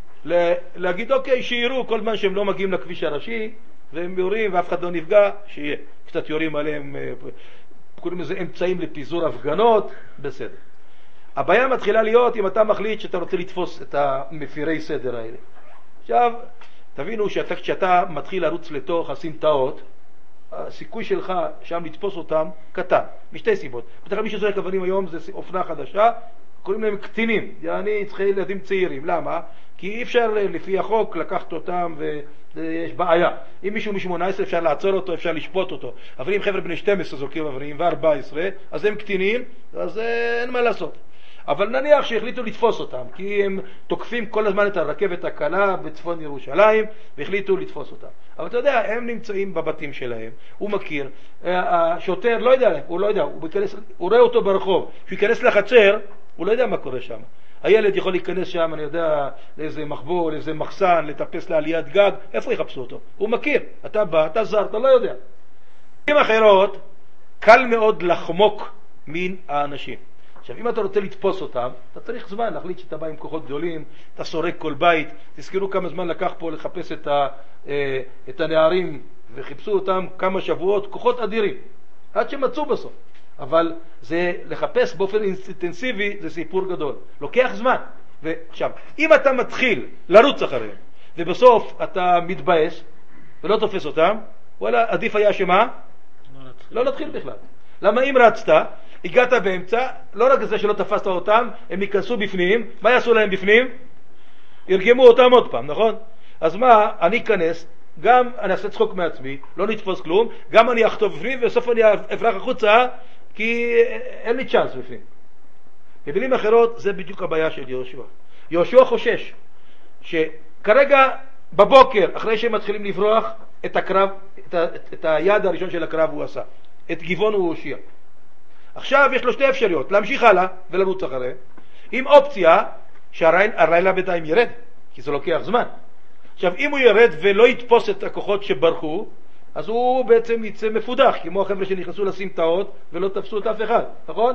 להגיד, אוקיי, שיראו כל זמן שהם לא מגיעים לכביש הראשי, והם יורים ואף אחד לא נפגע, שיהיה. קצת יורים עליהם, קוראים לזה אמצעים לפיזור הפגנות, בסדר. הבעיה מתחילה להיות אם אתה מחליט שאתה רוצה לתפוס את המפירי סדר האלה. עכשיו, תבינו כשאתה מתחיל לרוץ לתוך הסמטאות, הסיכוי שלך שם לתפוס אותם קטן, משתי סיבות. בטח מי שזורק אבנים היום זה אופנה חדשה, קוראים להם קטינים, יעני צריכים ילדים צעירים. למה? כי אי אפשר לפי החוק לקחת אותם ויש בעיה. אם מישהו מ-18 אפשר לעצור אותו, אפשר לשפוט אותו. אבל אם חבר'ה בני 12 זורקים אבנים ו-14, אז הם קטינים, אז אין מה לעשות. אבל נניח שהחליטו לתפוס אותם, כי הם תוקפים כל הזמן את הרכבת הקלה בצפון ירושלים, והחליטו לתפוס אותם. אבל אתה יודע, הם נמצאים בבתים שלהם, הוא מכיר, השוטר לא יודע, הוא רואה אותו ברחוב, כשהוא ייכנס לחצר, הוא לא יודע מה קורה שם. הילד יכול להיכנס שם, אני יודע, לאיזה מחבור, לאיזה מחסן, לטפס לעליית גג, איפה יחפשו אותו? הוא מכיר, אתה בא, אתה זר, אתה לא יודע. במילים אחרות, קל מאוד לחמוק מן האנשים. עכשיו, אם אתה רוצה לתפוס אותם, אתה צריך זמן להחליט שאתה בא עם כוחות גדולים, אתה סורק כל בית. תזכרו כמה זמן לקח פה לחפש את הנערים, וחיפשו אותם כמה שבועות, כוחות אדירים, עד שמצאו בסוף. אבל זה לחפש באופן אינטנסיבי, זה סיפור גדול. לוקח זמן. ועכשיו, אם אתה מתחיל לרוץ אחריהם, ובסוף אתה מתבאס, ולא תופס אותם, וואלה, עדיף היה שמה? לא להתחיל בכלל. למה אם רצת, הגעת באמצע, לא רק זה שלא תפסת אותם, הם ייכנסו בפנים, מה יעשו להם בפנים? ירגמו אותם עוד פעם, נכון? אז מה, אני אכנס, גם אני אעשה צחוק מעצמי, לא נתפוס כלום, גם אני אחטוף בפנים, ובסוף אני אברח החוצה, כי אין לי צ'אנס בפנים. במילים אחרות, זה בדיוק הבעיה של יהושע. יהושע חושש, שכרגע בבוקר, אחרי שהם מתחילים לברוח, את הקרב, את היעד הראשון של הקרב הוא עשה. את גבעון הוא הושיע. עכשיו יש לו שתי אפשרויות, להמשיך הלאה ולרוץ אחרי, עם אופציה שהלילה בינתיים ירד, כי זה לוקח זמן. עכשיו אם הוא ירד ולא יתפוס את הכוחות שברחו, אז הוא בעצם יצא מפודח, כמו החבר'ה שנכנסו לשים תאות ולא תפסו את אף אחד, נכון?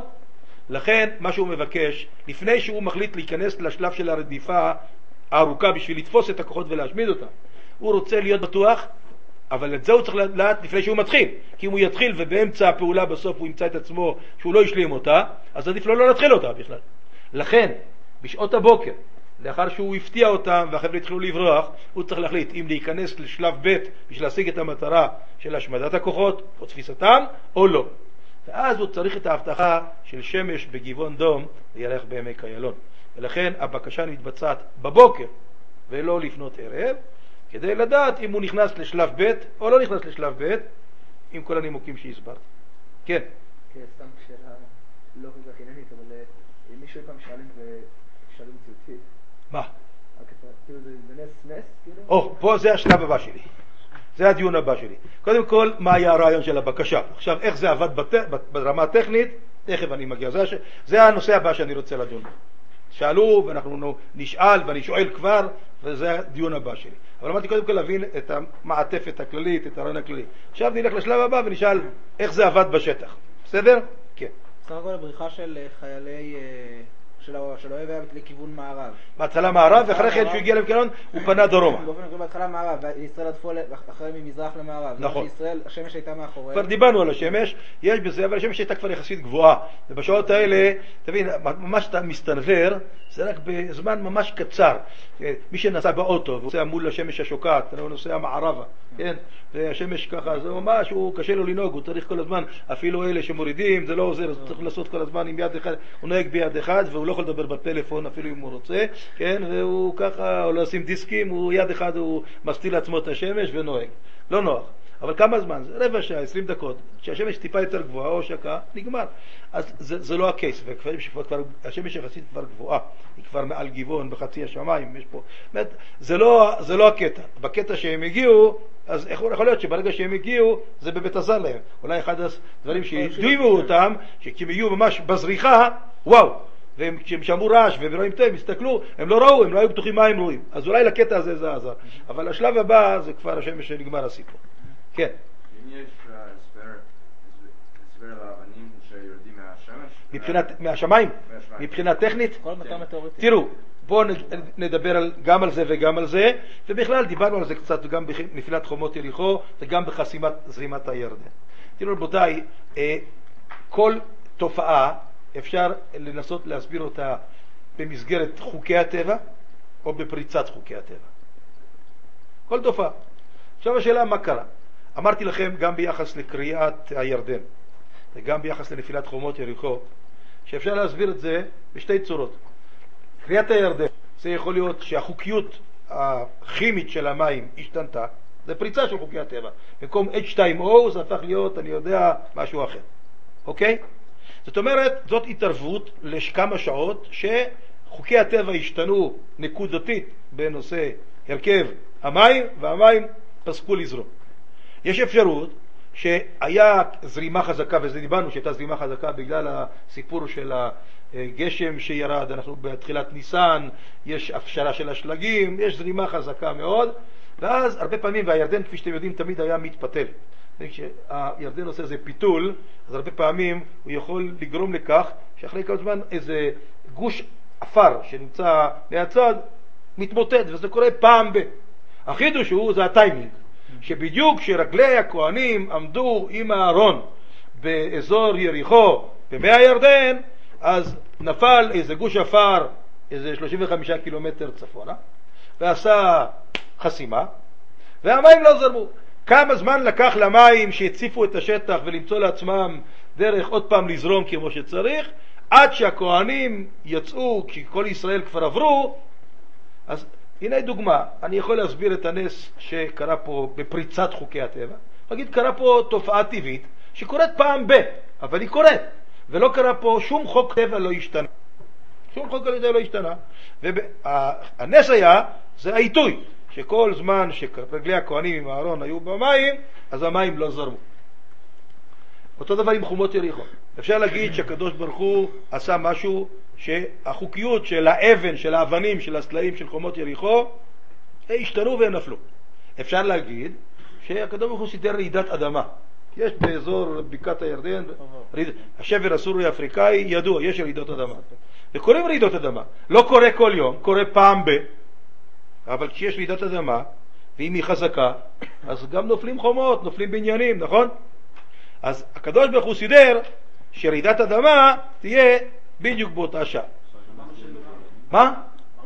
לכן מה שהוא מבקש, לפני שהוא מחליט להיכנס לשלב של הרדיפה הארוכה בשביל לתפוס את הכוחות ולהשמיד אותם, הוא רוצה להיות בטוח, אבל את זה הוא צריך לדעת לפני שהוא מתחיל. כי אם הוא יתחיל ובאמצע הפעולה בסוף הוא ימצא את עצמו שהוא לא ישלים אותה, אז עדיף לו לא להתחיל אותה בכלל. לכן, בשעות הבוקר, לאחר שהוא הפתיע אותם והחבר'ה התחילו לברוח, הוא צריך להחליט אם להיכנס לשלב ב' בשביל להשיג את המטרה של השמדת הכוחות או תפיסתם או לא. ואז הוא צריך את ההבטחה של שמש בגבעון דום וירח בעמק איילון. ולכן הבקשה מתבצעת בבוקר ולא לפנות ערב, כדי לדעת אם הוא נכנס לשלב ב' או לא נכנס לשלב ב', עם כל הנימוקים שהסברת. כן. כן, סתם שאלה לא כל כך עניינית, אבל אם מישהו פעם שאלים ציוצית. מה? כאילו זה נס, כאילו? או, פה זה השלב הבא שלי. זה הדיון הבא שלי. קודם כל, מה היה הרעיון של הבקשה? עכשיו, איך זה עבד ברמה הטכנית? תכף אני מגיע. זה הנושא הבא שאני רוצה לדון. שאלו ואנחנו נשאל ואני שואל כבר, וזה הדיון הבא שלי. אבל אמרתי קודם כל להבין את המעטפת הכללית, את הרעיון הכללי. עכשיו נלך לשלב הבא ונשאל איך זה עבד בשטח. בסדר? כן. סך הכל הבריחה של חיילי, של האויב היה לכיוון מערב. בהתחלה מערב, ואחרי כן שהוא הגיע למקלון, הוא פנה דרומה. באופן כללי בהתחלה מערב, וישראל עדפו אחרי ממזרח למערב. נכון. ישראל, השמש הייתה מאחורי. כבר דיברנו על השמש, יש בזה, אבל השמש הייתה כבר יחסית גבוהה. ובשעות האלה, תבין, ממש אתה מסתנבר, זה רק בזמן ממש קצר. מי שנסע באוטו, והוא נוסע מול השמש השוקעת, הוא נוסע מערבה, כן? והשמש ככה, זה ממש, הוא קשה לו לנהוג, הוא צריך כל הזמן, אפילו אלה שמורידים, זה לא עוזר, אז צריך לעשות כל הזמן עם יד אחד, הוא נוהג ביד אחד, והוא לא יכול לדבר בטלפון אפילו אם הוא רוצה, כן? והוא ככה, הוא לא עושים דיסקים, הוא יד אחד, הוא מסתיל לעצמו את השמש ונוהג. לא נוח. אבל כמה זמן? זה רבע שעה, 20 דקות. כשהשמש טיפה יותר גבוהה או שקה, נגמר. אז זה לא הקייס, השמש יחסית כבר גבוהה, היא כבר מעל גבעון בחצי השמיים, יש פה. זה לא הקטע. בקטע שהם הגיעו, אז יכול להיות שברגע שהם הגיעו, זה בבית עזר להם. אולי אחד הדברים שהדהימו אותם, שכשהם הגיעו ממש בזריחה, וואו, וכשהם שמעו רעש ורואים טוב, הסתכלו, הם לא ראו, הם לא היו בטוחים מה הם רואים. אז אולי לקטע הזה זה עזר. אבל השלב הבא זה כבר השמש שנגמר הסיפור. כן. אם יש הסבר לאבנים שיורדים מהשמש? מהשמיים? מבחינה טכנית? תראו, בואו נדבר גם על זה וגם על זה, ובכלל דיברנו על זה קצת גם בנפילת חומות יריחו וגם בחסימת זרימת הירדן. תראו רבותיי, כל תופעה אפשר לנסות להסביר אותה במסגרת חוקי הטבע או בפריצת חוקי הטבע. כל תופעה. עכשיו השאלה מה קרה? אמרתי לכם גם ביחס לקריאת הירדן וגם ביחס לנפילת חומות יריחו שאפשר להסביר את זה בשתי צורות. קריאת הירדן זה יכול להיות שהחוקיות הכימית של המים השתנתה, זה פריצה של חוקי הטבע. במקום H2O זה הפך להיות, אני יודע, משהו אחר. אוקיי? זאת אומרת, זאת התערבות לכמה שעות שחוקי הטבע השתנו נקודתית בנושא הרכב המים, והמים פסקו לזרום. יש אפשרות שהיה זרימה חזקה, וזה דיברנו שהייתה זרימה חזקה בגלל הסיפור של גשם שירד, אנחנו בתחילת ניסן, יש הפשרה של השלגים, יש זרימה חזקה מאוד, ואז הרבה פעמים, והירדן כפי שאתם יודעים תמיד היה מתפתל. כשהירדן עושה איזה פיתול, אז הרבה פעמים הוא יכול לגרום לכך שאחרי כמה זמן איזה גוש אפר שנמצא מהצד מתמוטט, וזה קורה פעם החידוש זה הטיימינג, שבדיוק כשרגלי הכהנים עמדו עם הארון באזור יריחו במי הירדן, אז נפל איזה גוש אפר איזה 35 קילומטר צפונה ועשה חסימה והמים לא זרמו. כמה זמן לקח למים שהציפו את השטח ולמצוא לעצמם דרך עוד פעם לזרום כמו שצריך, עד שהכהנים יצאו, כשכל ישראל כבר עברו. אז הנה דוגמה, אני יכול להסביר את הנס שקרה פה בפריצת חוקי הטבע. נגיד, קרה פה תופעה טבעית שקורית פעם אבל היא קורית, ולא קרה פה שום חוק טבע לא השתנה. שום חוק טבע לא השתנה. והנס היה, זה העיתוי, שכל זמן שרגלי הכהנים עם הארון היו במים, אז המים לא זרמו. אותו דבר עם חומות יריחו. אפשר להגיד שהקדוש ברוך הוא עשה משהו שהחוקיות של האבן, של האבנים, של הסלעים של חומות יריחו השתנו והם נפלו. אפשר להגיד שהקדוש ברוך הוא סידר רעידת אדמה. יש באזור בקעת הירדן, השבר הסורי האפריקאי ידוע, יש רעידות אדמה. וקוראים רעידות אדמה. לא קורה כל יום, קורה פעם אבל כשיש רעידת אדמה, ואם היא חזקה, אז גם נופלים חומות, נופלים בניינים, נכון? אז הקדוש ברוך הוא סידר שרעידת אדמה תהיה בדיוק באותה שעה. מה?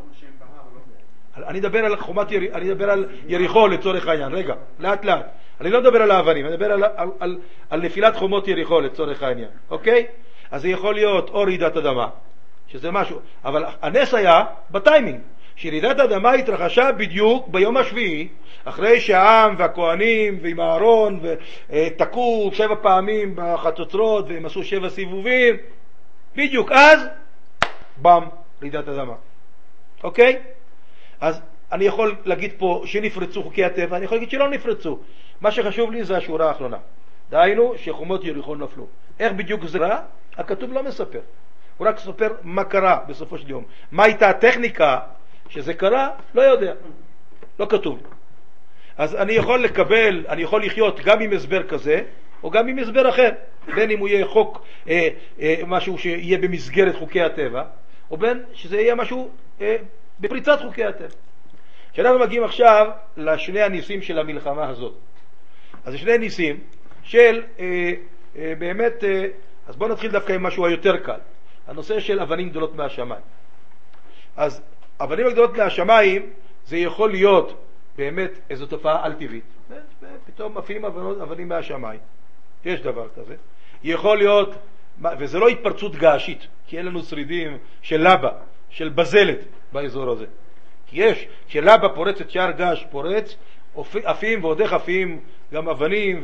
אני מדבר על חומת אני מדבר על יריחו לצורך העניין. רגע, לאט לאט. אני לא מדבר על האבנים, אני מדבר על נפילת חומות יריחו לצורך העניין. אוקיי? אז זה יכול להיות או רעידת אדמה, שזה משהו, אבל הנס היה בטיימינג. שרעידת אדמה התרחשה בדיוק ביום השביעי, אחרי שהעם והכהנים ועם הארון ותקעו 7 פעמים בחצוצרות והם עשו 7 סיבובים, בדיוק אז בם, רעידת אדמה. אוקיי? אז אני יכול להגיד פה שנפרצו חוקי הטבע, אני יכול להגיד שלא נפרצו. מה שחשוב לי זה השורה האחרונה, דהיינו שחומות יריחו נפלו. איך בדיוק זה קרה? הכתוב לא מספר, הוא רק מספר מה קרה בסופו של יום. מה הייתה הטכניקה שזה קרה? לא יודע, לא כתוב. אז אני יכול לקבל, אני יכול לחיות גם עם הסבר כזה או גם עם הסבר אחר, בין אם הוא יהיה חוק משהו שיהיה במסגרת חוקי הטבע, או בין שזה יהיה משהו בפריצת חוקי הטבע. כשאנחנו מגיעים עכשיו לשני הניסים של המלחמה הזאת, אז שני ניסים של באמת, אז בואו נתחיל דווקא עם משהו היותר קל, הנושא של אבנים גדולות מהשמיים. אז אבנים הגדולות מהשמיים זה יכול להיות באמת איזו תופעה על טבעית, פתאום מפעים אבנים מהשמיים, יש דבר כזה. יכול להיות, וזה לא התפרצות געשית, כי אין לנו שרידים של לבה, של בזלת באזור הזה. כי יש, כשלבה פורצת, שער געש פורץ, עפים ועוד איך עפים גם אבנים,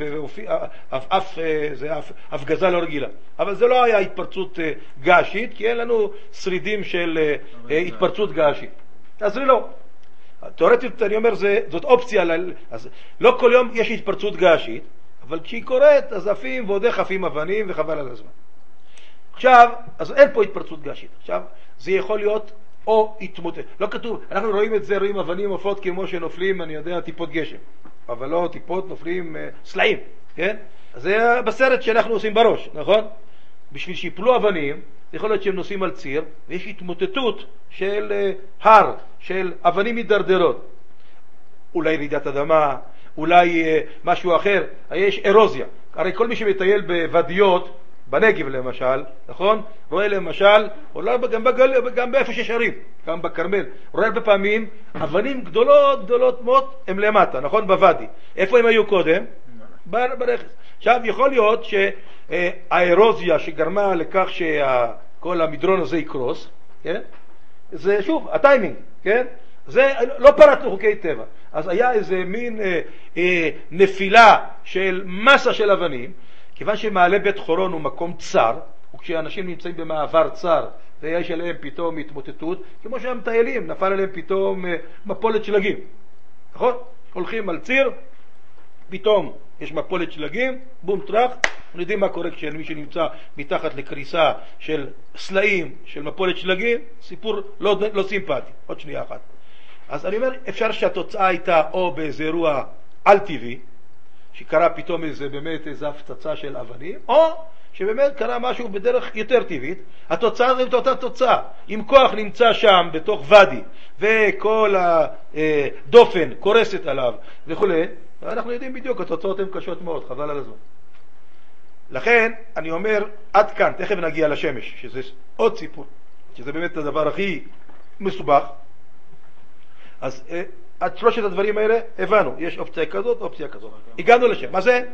זה הפגזה לא רגילה. אבל זה לא היה התפרצות געשית, כי אין לנו שרידים של התפרצות געשית. אז זה לא. תיאורטית אני אומר, זאת אופציה, אז לא כל יום יש התפרצות געשית, אבל כשהיא קורית, אז עפים ועוד איך עפים אבנים וחבל על הזמן. עכשיו, אז אין פה התפרצות געשית. עכשיו, זה יכול להיות או התמוטט. לא כתוב, אנחנו רואים את זה, רואים אבנים עפות כמו שנופלים, אני יודע, טיפות גשם. אבל לא טיפות, נופלים סלעים, כן? אז זה בסרט שאנחנו עושים בראש, נכון? בשביל שיפלו אבנים, זה יכול להיות שהם נוסעים על ציר, ויש התמוטטות של הר, של אבנים מדרדרות. אולי רעידת אדמה, אולי משהו אחר, יש אירוזיה. הרי כל מי שמטייל בוודיות, בנגב למשל, נכון? רואה למשל, אולי גם באיפה שיש ערים, גם בכרמל, רואה הרבה פעמים אבנים גדולות מאוד, הם למטה, נכון? בוואדי. איפה הם היו קודם? ברכס. עכשיו יכול להיות שהאירוזיה שגרמה לכך שכל המדרון הזה יקרוס, כן? זה שוב, הטיימינג, כן? זה לא פרטנו חוקי טבע. אז היה איזה מין נפילה של מסה של אבנים, כיוון שמעלה בית חורון הוא מקום צר, וכשאנשים נמצאים במעבר צר, ויש עליהם פתאום התמוטטות, כמו שהם מטיילים, נפל עליהם פתאום מפולת שלגים. נכון? הולכים על ציר, פתאום יש מפולת שלגים, בום טרח, אנחנו יודעים מה קורה כשמי שנמצא מתחת לקריסה של סלעים, של מפולת שלגים, סיפור לא סימפטי. עוד שנייה אחת. אז אני אומר, אפשר שהתוצאה הייתה או באיזה אירוע על טבעי, שקרה פתאום באמת איזו הפצצה של אבנים, או שבאמת קרה משהו בדרך יותר טבעית. התוצאה זאת אותה תוצאה. אם כוח נמצא שם בתוך ודי, וכל הדופן קורסת עליו וכו', אנחנו יודעים בדיוק, התוצאות הן קשות מאוד, חבל על הזמן. לכן אני אומר, עד כאן, תכף נגיע לשמש, שזה עוד סיפור, שזה באמת הדבר הכי מסובך. אז עד שלושת הדברים האלה הבנו, יש אופציה כזאת, אופציה כזאת. הגענו לשם, מה זה?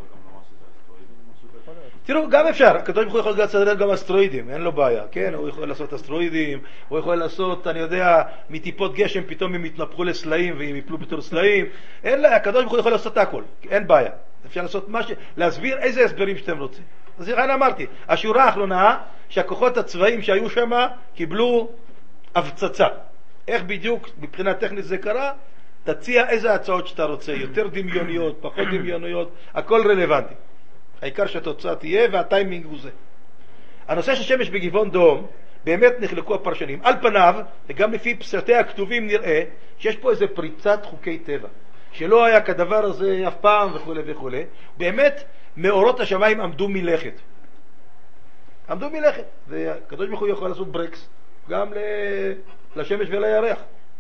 תראו, גם אפשר, הקדוש ברוך הוא יכול לסדר גם אסטרואידים, אין לו בעיה, כן? הוא יכול לעשות אסטרואידים, הוא יכול לעשות, אני יודע, מטיפות גשם פתאום הם יתנפחו לסלעים והם יפלו בתור סלעים, אין לה, הקדוש ברוך הוא יכול לעשות הכל, אין בעיה. אפשר לעשות להסביר איזה הסברים שאתם רוצים. אז לכן אמרתי, השורה האחרונה, שהכוחות הצבאיים שהיו שם קיבלו הפצצה. איך בדיוק, מבחינה טכנית זה קרה? תציע איזה הצעות שאתה רוצה, יותר דמיוניות, פחות דמיוניות, הכל רלוונטי. העיקר שהתוצאה תהיה והטיימינג הוא זה. הנושא של שמש בגבעון דום, באמת נחלקו הפרשנים. על פניו, וגם לפי פסקי הכתובים נראה, שיש פה איזה פריצת חוקי טבע, שלא היה כדבר הזה אף פעם וכו' וכו'. באמת, מאורות השמיים עמדו מלכת. עמדו מלכת. והקדוש ברוך הוא יכול לעשות ברקס, גם לשמש ולירח.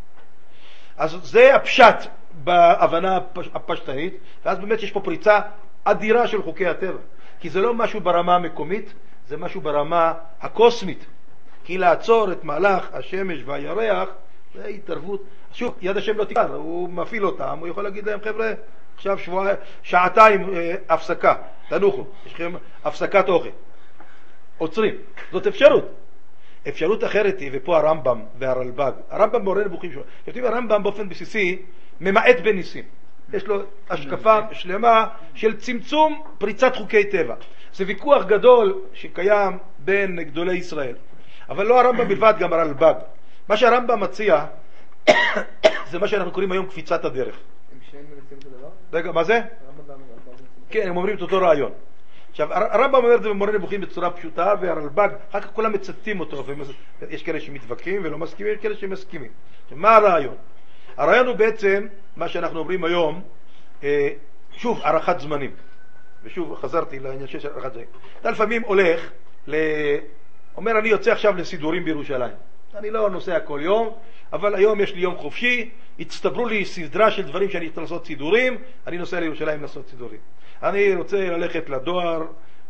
אז זה הפשט בהבנה הפשטנית, ואז באמת יש פה פריצה אדירה של חוקי הטבע, כי זה לא משהו ברמה המקומית, זה משהו ברמה הקוסמית. כי לעצור את מהלך השמש והירח זה התערבות. שוב, יד השם לא תקר, הוא מפעיל אותם, הוא יכול להגיד להם, חבר'ה, עכשיו שעתיים הפסקה, תנוחו, יש לכם הפסקת אוכל, עוצרים. זאת אפשרות. אפשרות אחרת היא, ופה הרמב"ם והרלב"ג, הרמב"ם מורה נבוכים שלו, יודעים, הרמב"ם באופן בסיסי ממעט בניסים, יש לו השקפה שלמה של צמצום פריצת חוקי טבע. זה ויכוח גדול שקיים בין גדולי ישראל, אבל לא הרמב"ם בלבד, גם הרלב"ג. מה שהרמב"ם מציע זה מה שאנחנו קוראים היום קפיצת הדרך. הם שניהם מנסים את הדבר? רגע, מה זה? כן, הם אומרים את אותו רעיון. עכשיו, הרמב"ם אומר את זה במורה נבוכים בצורה פשוטה, והרלב"ג, אחר כך כולם מצטטים אותו, יש כאלה שמתווכחים ולא מסכימים, יש כאלה שמסכימים. מה הרעיון? הרעיון הוא בעצם מה שאנחנו אומרים היום, שוב, ערכת זמנים. ושוב, חזרתי לעניין של ערכת זמנים. אתה לפעמים הולך, אומר, אני יוצא עכשיו לסידורים בירושלים. אני לא נוסע כל יום, אבל היום יש לי יום חופשי, הצטברו לי סדרה של דברים שאני צריך לעשות סידורים, אני נוסע לירושלים לעשות סידורים. אני רוצה ללכת לדואר,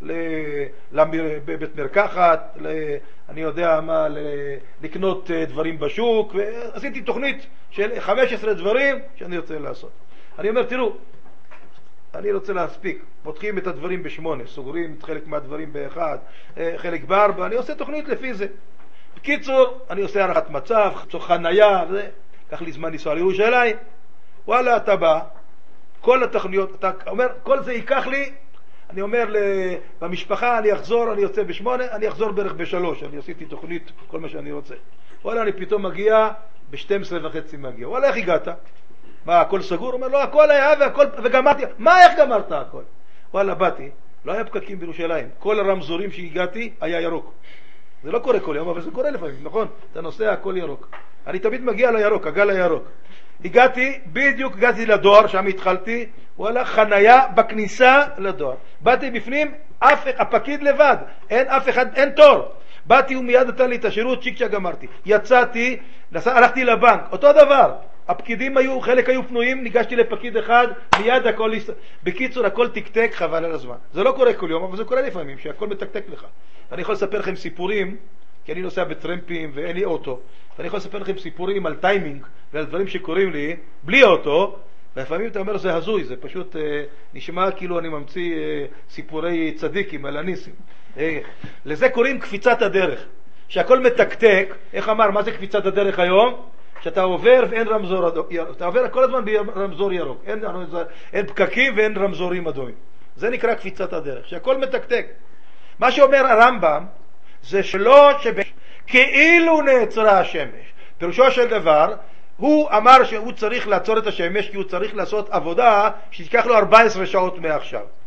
לבית מרקחת, אני יודע מה, לקנות דברים בשוק, ועשיתי תוכנית של 15 דברים שאני רוצה לעשות. אני אומר, תראו, אני רוצה להספיק, פותחים את הדברים ב8, סוגרים את חלק מהדברים ב1, חלק ב4, אני עושה תוכנית לפי זה. בקיצור, אני עושה הערכת מצב, צורך חנייה, קח לי זמן לנסוע לירושלים, וואלה, אתה בא, כל התוכניות, אתה אומר, כל זה ייקח לי, אני אומר במשפחה, אני אחזור, אני יוצא ב8, אני אחזור בערך ב3, אני עשיתי תוכנית, כל מה שאני רוצה. וואלה, אני פתאום מגיע, ב12:30 מגיע. וואלה, איך הגעת? מה, הכל סגור? אומר, לא, הכל היה וגמרתי. מה, איך גמרת הכל? וואלה, באתי, לא היה פקקים בירושלים. כל הרמזורים שהגעתי היה ירוק. זה לא קורה כל יום, אבל זה קורה לפעמים, נכון? אתה נוסע, הכל ירוק. אני תמיד מגיע לירוק, הגל הירוק. בדיוק הגעתי לדואר, שם התחלתי, וואלה, חנייה בכניסה לדואר. באתי בפנים, הפקיד לבד, אין אף אחד, אין תור. באתי ומיד נתן לי את השירות, צ'יק צ'ק גמרתי. יצאתי, הלכתי לבנק, אותו דבר. הפקידים היו, חלק היו פנויים, ניגשתי לפקיד אחד, מיד הכל, בקיצור, הכל תקתק, חבל על הזמן. זה לא קורה כל יום, אבל זה קורה לפעמים, שהכל מתקתק לך. אני יכול לספר לכם סיפורים, כי אני נוסע בטרמפים ואין לי אוטו, ואני יכול לספר לכם סיפורים על טיימינג ועל דברים שקורים לי, בלי אוטו, ולפעמים אתה אומר, זה הזוי, זה פשוט נשמע כאילו אני ממציא סיפורי צדיקים, על הניסים. לזה קוראים קפיצת הדרך, שהכל מתקתק. איך אמר, מה זה קפיצת הדרך היום? שאתה עובר ואין רמזור אדום, אתה עובר כל הזמן ברמזור ירוק, אין פקקים ואין רמזורים אדומים. זה נקרא קפיצת הדרך, שהכל מתקתק. מה שאומר הרמב"ם, זה שלא כאילו נעצרה השמש. פירושו של דבר, הוא אמר שהוא צריך לעצור את השמש, כי הוא צריך לעשות עבודה שתיקח לו 14 שעות מעכשיו.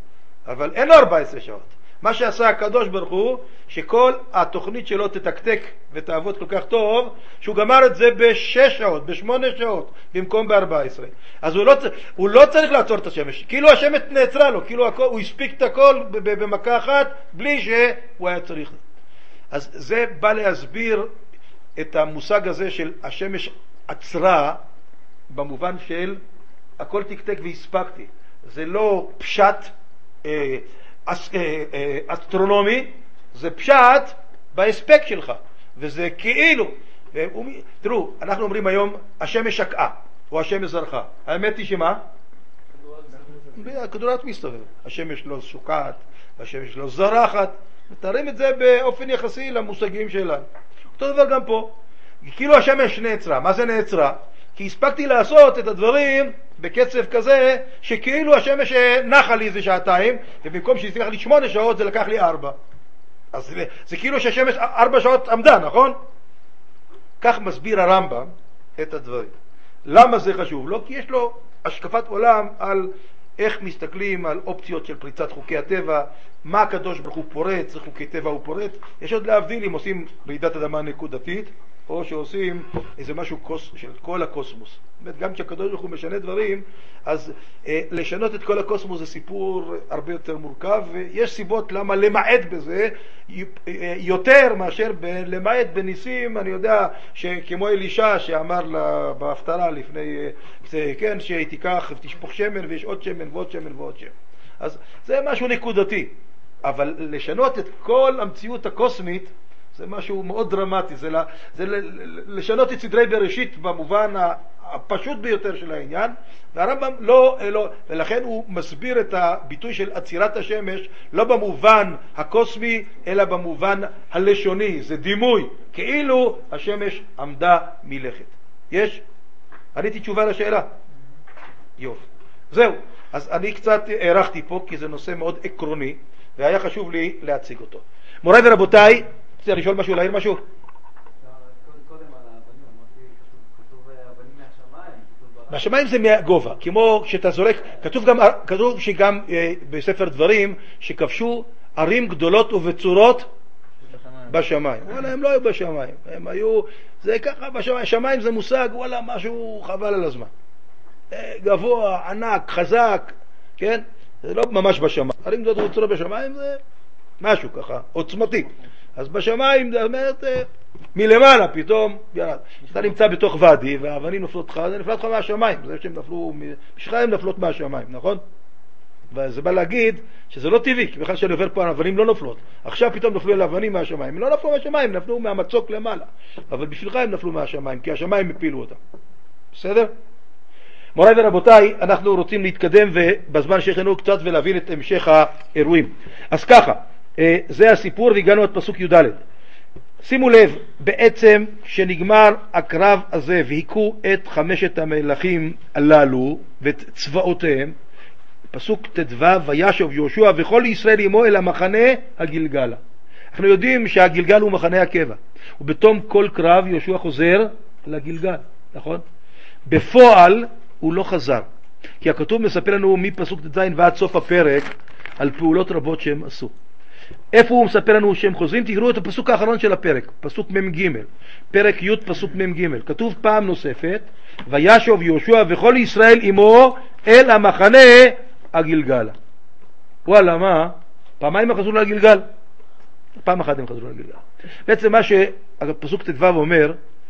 אבל אין לו 14 שעות. מה שעשה הקדוש ברוך הוא, שכל התוכנית שלו תתקתק ותעבוד כל כך טוב, שהוא גמר את זה ב6 שעות, ב8 שעות, במקום ב14. אז הוא לא צריך לעצור את השמש, כאילו השמש נעצרה לו, כאילו הוא הספיק את הכל במכה אחת, בלי שהוא היה צריך. אז זה בא להסביר את המושג הזה של השמש עצרה, במובן של הכל תקתק והספקתי. זה לא פשט אסטרונומי, זה פשט בהספק שלך, וזה כאילו, תראו, אנחנו אומרים היום השמש שקעה, או השמש זרחה. האמת היא שמה? הכדורת מסתובב. השמש לא שוקעת, השמש לא זרחת, מתארים את זה באופן יחסי למושגים שלנו. אותו דבר גם פה, כאילו השמש נעצרה. מה זה נעצרה? כי הספקתי לעשות את הדברים בקצב כזה, שכאילו השמש נחה לי איזה שעתיים, ובמקום שהצליח לי 8 שעות, זה לקח לי 4. אז זה כאילו שהשמש 4 שעות עמדה, נכון? כך מסביר הרמב"ם את הדברים. למה זה חשוב? לא, כי יש לו השקפת עולם על איך מסתכלים על אופציות של פריצת חוקי הטבע, מה הקדוש ברוך הוא פורץ, זה חוקי טבע הוא פורץ. יש עוד להבדיל אם עושים רעידת אדמה נקודתית, או שעושים איזה משהו של כל הקוסמוס. באמת, גם כשהקדוש ברוך הוא משנה דברים, אז לשנות את כל הקוסמוס זה סיפור הרבה יותר מורכב, ויש סיבות למה למעט בזה יותר מאשר למעט בניסים. אני יודע שכמו אלישע שאמר בהפטרה לפני, כן, שתיקח ותשפוך שמן, ויש עוד שמן ועוד שמן ועוד שמן. אז זה משהו נקודתי, אבל לשנות את כל המציאות הקוסמית זה משהו מאוד דרמטי, זה לשנות את סדרי בראשית במובן הפשוט ביותר של העניין, והרמב"ם לא, ולכן הוא מסביר את הביטוי של עצירת השמש לא במובן הקוסמי אלא במובן הלשוני, זה דימוי, כאילו השמש עמדה מלכת. יש? עניתי תשובה לשאלה? יופי. זהו, אז אני קצת הערכתי פה כי זה נושא מאוד עקרוני והיה חשוב לי להציג אותו. מוריי ורבותיי, רוצה לשאול משהו, להעיר משהו? קודם על האבנים, אמרתי, כתוב אבנים מהשמיים. מהשמיים זה מהגובה, כמו שאתה זורק, כתוב שגם בספר דברים שכבשו ערים גדולות ובצורות בשמיים. וואלה, הם לא היו בשמיים, הם היו, זה ככה בשמיים, שמיים זה מושג, וואלה, משהו חבל על הזמן. גבוה, ענק, חזק, כן? זה לא ממש בשמיים. ערים גדולות ובצורות בשמיים זה משהו ככה, עוצמתי. אז בשמיים, זאת אומרת, מלמעלה פתאום ירד. אתה נמצא בתוך ואדי, והאבנים נופלות לך, זה נפלט לך מהשמיים. זה שהם נפלו, בשבילך הם נפלות מהשמיים, נכון? וזה בא להגיד שזה לא טבעי, כי בכלל שאני עובר פה, האבנים לא נופלות. עכשיו פתאום נפלו על האבנים מהשמיים. הם לא נפלו מהשמיים, הם נפלו מהמצוק למעלה. אבל בשבילך הם נפלו מהשמיים, כי השמיים הפילו אותם. בסדר? מוריי ורבותיי, אנחנו רוצים להתקדם ובזמן שיש לנו קצת ולהבין את המשך האירועים. אז ככה, זה הסיפור והגענו עד פסוק י"ד. שימו לב, בעצם שנגמר הקרב הזה והיכו את 5 המלכים הללו ואת צבאותיהם, פסוק ט"ו, וישוב יהושע וכל ישראל עמו אל המחנה הגלגלה. אנחנו יודעים שהגלגל הוא מחנה הקבע, ובתום כל קרב יהושע חוזר לגלגל, נכון? בפועל הוא לא חזר, כי הכתוב מספר לנו מפסוק ט"ז ועד סוף הפרק על פעולות רבות שהם עשו. איפה הוא מספר לנו שהם חוזרים? תקראו את הפסוק האחרון של הפרק, פסוק מ"ג, פרק י' פסוק מ"ג, כתוב פעם נוספת, וישוב יהושע וכל ישראל עמו אל המחנה הגלגלה. וואלה, מה? פעמיים הם חזרו לגלגל? פעם אחת הם חזרו לגלגל. בעצם מה שהפסוק ט"ו אומר,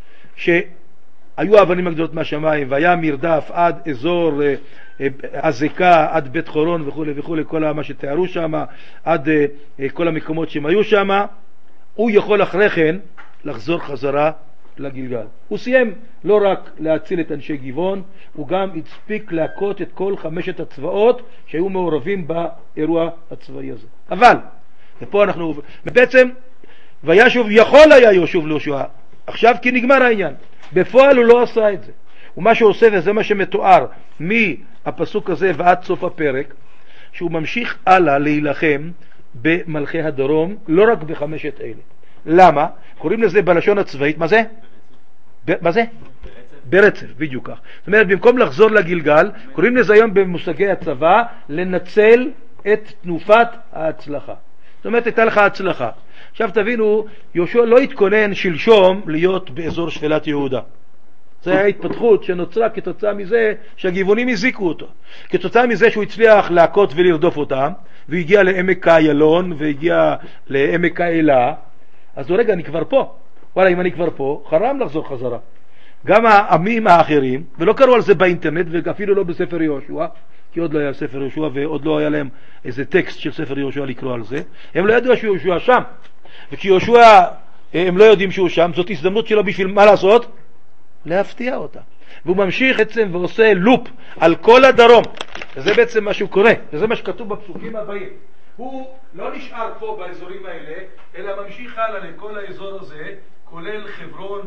שהיו האבנים הגדולות מהשמיים, והיה מרדף עד אזור הזקה, עד בית חורון וכו' וכו', כל מה שתיארו שם, עד כל המקומות שהם היו שם, הוא יכול אחרי כן לחזור חזרה לגלגל. הוא סיים לא רק להציל את אנשי גבעון, הוא גם הספיק להכות את כל 5 הצבאות שהיו מעורבים באירוע הצבאי הזה. אבל, ופה אנחנו, בעצם, וישוב יכול היה יהושע ליהושע, עכשיו כי נגמר העניין. בפועל הוא לא עשה את זה. ומה שהוא עושה, וזה מה שמתואר מהפסוק הזה ועד סוף הפרק, שהוא ממשיך הלאה להילחם במלכי הדרום, לא רק ב5 אלה. למה? קוראים לזה בלשון הצבאית, מה זה? מה זה? ברצף, בדיוק כך. זאת אומרת, במקום לחזור לגלגל, קוראים לזה היום במושגי הצבא, לנצל את תנופת ההצלחה. זאת אומרת, הייתה לך הצלחה. עכשיו תבינו, יהושע לא התכונן שלשום להיות באזור שפלת יהודה. זו ההתפתחות שנוצרה כתוצאה מזה שהגבעונים הזיקו אותו. כתוצאה מזה שהוא הצליח להכות ולרדוף אותם, והגיע לעמק איילון והגיע לעמק האלה, אז רגע, אני כבר פה. וואלה, אם אני כבר פה, חרם לחזור חזרה. גם העמים האחרים, ולא קראו על זה באינטרנט, ואפילו לא בספר יהושע, כי עוד לא היה ספר יהושע ועוד לא היה להם איזה טקסט של ספר יהושע לקרוא על זה, הם לא ידעו שיהושע שם. וכי יהושע, הם לא יודעים שהוא שם, זאת הזדמנות שלו בשביל מה לעשות? להפתיע אותה. והוא ממשיך בעצם ועושה לופ על כל הדרום. וזה בעצם מה שהוא קורא, וזה מה שכתוב בפסוקים הבאים. הוא לא נשאר פה באזורים האלה, אלא ממשיך הלאה לכל האזור הזה, כולל חברון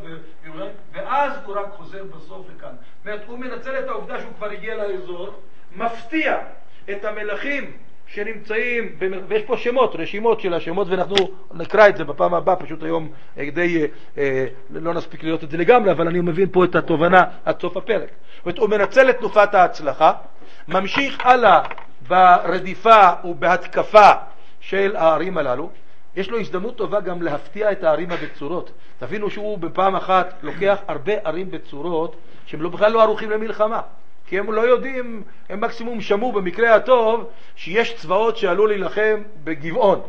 ואז הוא רק חוזר בסוף לכאן. זאת אומרת, הוא מנצל את העובדה שהוא כבר הגיע לאזור, מפתיע את המלכים שנמצאים, ויש פה שמות, רשימות של השמות, ואנחנו נקרא את זה בפעם הבאה, פשוט היום כדי לא נספיק להיות את זה לגמרי, אבל אני מבין פה את התובנה עד סוף הפרק. הוא מנצל את תנופת ההצלחה, ממשיך הלאה ברדיפה ובהתקפה של הערים הללו. יש לו הזדמנות טובה גם להפתיע את הערים הבצורות. תבינו שהוא בפעם אחת לוקח הרבה ערים בצורות שהם בכלל לא ערוכים למלחמה, כי הם לא יודעים, הם מקסימום שמעו במקרה הטוב שיש צבאות שעלו להילחם בגבעון.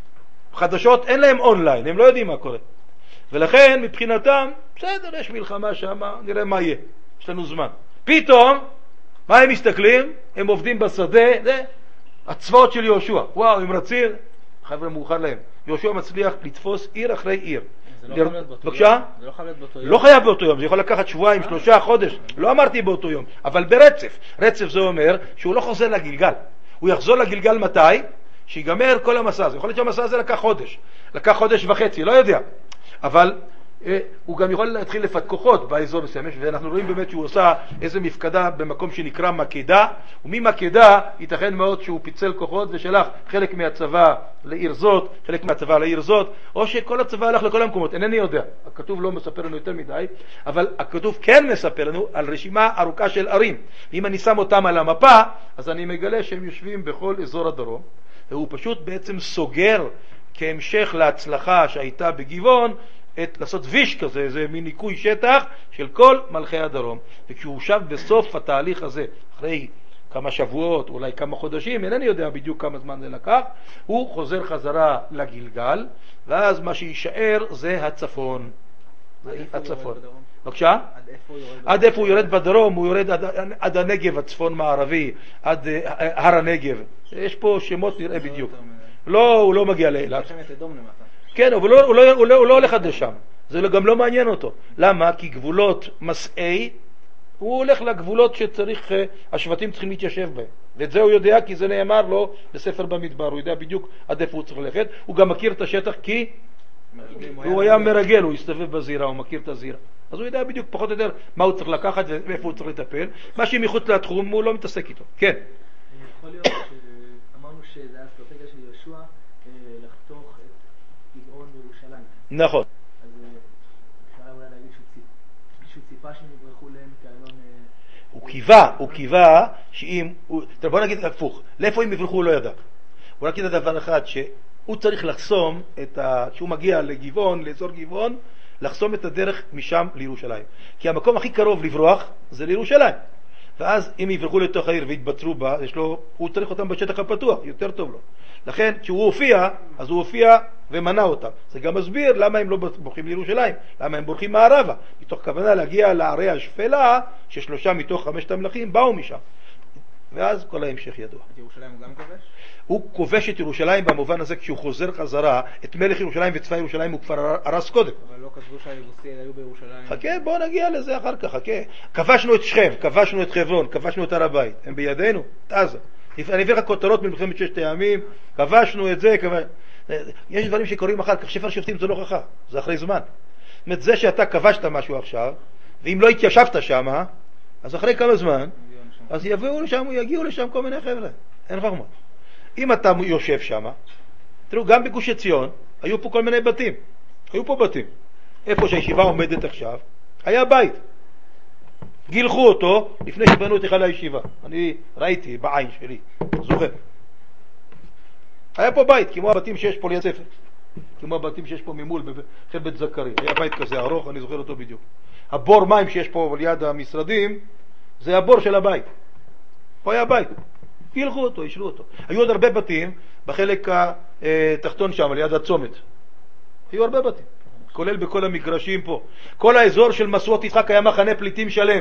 חדשות אין להם אונליין, הם לא יודעים מה קורה. ולכן מבחינתם, בסדר, יש מלחמה שם, נראה מה יהיה, יש לנו זמן. פתאום, מה הם מסתכלים? הם עובדים בשדה, זה הצבאות של יהושע. וואו, הם רצים, חבר'ה מאוחר להם. יהושע מצליח לתפוס עיר אחרי עיר. זה לא חייב להיות באותו יום. זה לא חייב להיות באותו יום. לא חייב באותו יום, זה יכול לקחת שבועיים, 3 חודש. לא אמרתי באותו יום, אבל ברצף. רצף זה אומר שהוא לא חוזר לגלגל. הוא יחזור לגלגל מתי? שיגמר כל המסע הזה. יכול להיות שהמסע הזה לקח חודש. לקח 1.5 חודש, לא יודע. אבל הוא גם יכול להתחיל לפת כוחות באזור מסוים, ואנחנו רואים באמת שהוא עושה איזה מפקדה במקום שנקרא מקדה, וממקדה ייתכן מאוד שהוא פיצל כוחות ושלח חלק מהצבא לעיר זאת, חלק מהצבא לעיר זאת, או שכל הצבא הלך לכל המקומות, אינני יודע. הכתוב לא מספר לנו יותר מדי, אבל הכתוב כן מספר לנו על רשימה ארוכה של ערים. אם אני שם אותם על המפה, אז אני מגלה שהם יושבים בכל אזור הדרום, והוא פשוט בעצם סוגר כהמשך להצלחה שהייתה בגבעון, לעשות ויש כזה, זה מין ניקוי שטח של כל מלכי הדרום. וכשהוא שב בסוף התהליך הזה, אחרי כמה שבועות, אולי כמה חודשים, אינני יודע בדיוק כמה זמן זה לקח, הוא חוזר חזרה לגלגל, ואז מה שישאר זה הצפון. הצפון. בבקשה? עד איפה הוא יורד בדרום? הוא יורד עד הנגב הצפון מערבי, עד הר הנגב. יש פה שמות נראה בדיוק. לא, הוא לא מגיע לאילת. כן, אבל הוא לא הולך עד לשם. זה גם לא מעניין אותו. למה? כי גבולות מסעי, הוא הולך לגבולות שצריך, השבטים צריכים להתיישב בהם. ואת זה הוא יודע, כי זה נאמר לו בספר במדבר. הוא יודע בדיוק עד איפה הוא צריך ללכת. הוא גם מכיר את השטח כי הוא היה מרגל, הוא הסתובב בזירה, הוא מכיר את הזירה. אז הוא יודע בדיוק פחות או יותר מה הוא צריך לקחת ואיפה הוא צריך לטפל. מה שמחוץ לתחום הוא לא מתעסק איתו. כן. יכול להיות שאמרנו שזה האסטרטגיה של יהושע לחתוך את גבעון בירושלים. נכון. אז אפשר אולי להגיד שהוא ציפה שהם יברחו להם כאלון... הוא קיווה שאם... בוא נגיד הפוך, לאיפה הם יברחו הוא לא ידע. הוא רק ידע דבר אחד, שהוא צריך לחסום, כשהוא מגיע לגבעון, לאזור גבעון, לחסום את הדרך משם לירושלים. כי המקום הכי קרוב לברוח זה לירושלים. ואז אם יברחו לתוך העיר והתבצרו בה, הוא צריך אותם בשטח הפתוח, יותר טוב לו. לכן כשהוא הופיע, אז הוא הופיע ומנע אותם. זה גם מסביר למה הם לא בורחים לירושלים, למה הם בורחים מערבה, מתוך כוונה להגיע לערי השפלה, ש3 מתוך 5 המלכים באו משם. ואז כל ההמשך ידוע. את ירושלים הוא גם כובש? הוא כובש את ירושלים במובן הזה, כשהוא חוזר חזרה, את מלך ירושלים וצבא ירושלים הוא כבר הרס קודם. אבל לא כתבו שהיבוסי היו בירושלים. חכה, בוא נגיע לזה אחר כך, חכה. כבשנו את שכם, כבשנו את חברון, כבשנו את הר הבית, הם בידינו, את עזה. אני אביא לך כותרות מלחמת 6 הימים, כבשנו את זה, יש דברים שקוראים אחר כך, ספר שופטים זה לא הוכחה, זה אחרי זמן. זאת אומרת, זה שאתה כבשת משהו עכשיו, ואם לא התיישבת שם, אז אחרי כמה זמן, אז יגיעו לשם כל מיני חבר'ה, אין חכמות. אם אתה יושב שם, תראו, גם בגוש עציון, היו פה כל מיני בתים. היו פה בתים. איפה שהישיבה עומדת עכשיו, היה בית. גילחו אותו לפני שבנו את היכל הישיבה. אני ראיתי בעין שלי, זוכר. היה פה בית, כמו הבתים שיש פה ליד ספר. כמו הבתים שיש פה ממול, בחל בית זכרי. היה בית כזה ארוך, אני זוכר אותו בדיוק. הבור מים שיש פה ליד המשרדים, זה הבור של הבית. פה היה בית. הלכו אותו, ישרו אותו. היו עוד הרבה בתים בחלק התחתון שם, ליד הצומת. היו הרבה בתים, כולל בכל המגרשים פה. כל האזור של מסוות יצחק היה מחנה פליטים שלם.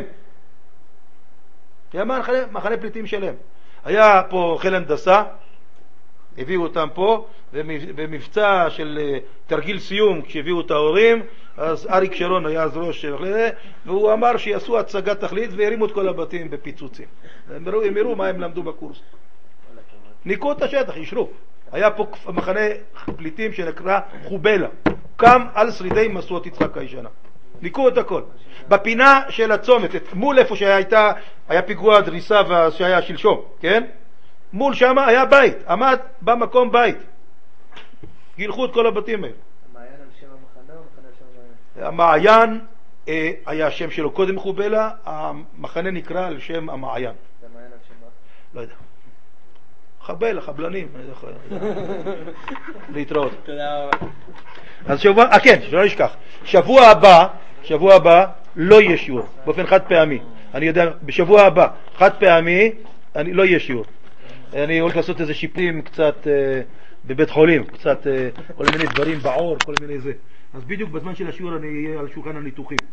היה מחנה פליטים שלם. היה פה חיל הנדסה, הביאו אותם פה, ובמבצע של תרגיל סיום, כשהביאו את ההורים, אז אריק שרון היה אז ראש, והוא אמר שיעשו הצגת תכלית, והרימו את כל הבתים בפיצוצים. הם הראו מה הם למדו בקורס. ניקו את השטח, ישרו. היה פה מחנה פליטים שנקרא חובלה. קם על שרידי מסוות יצחק הישנה. ניקו את הכל. בפינה של הצומת, מול איפה היה פיגוע דריסה שהיה שלשום, כן? מול שם היה בית, עמד במקום בית. גילחו את כל הבתים האלה. המעיין על שם המחנה או המחנה על שם המעיין היה השם שלו קודם חובלה, המחנה נקרא על שם המעיין. זה המעיין על שם מה? לא יודע. חבל, חבלנים. להתראות. תודה רבה. אז כן, שלא נשכח. שבוע הבא לא יהיה שיעור, באופן חד פעמי. אני יודע, בשבוע הבא, חד פעמי, לא יהיה שיעור. אני הולך לעשות איזה שיפורים קצת בבית חולים, קצת כל מיני דברים בעור, כל מיני זה. אז בדיוק בזמן של השיעור אני אהיה על שולחן הניתוחים.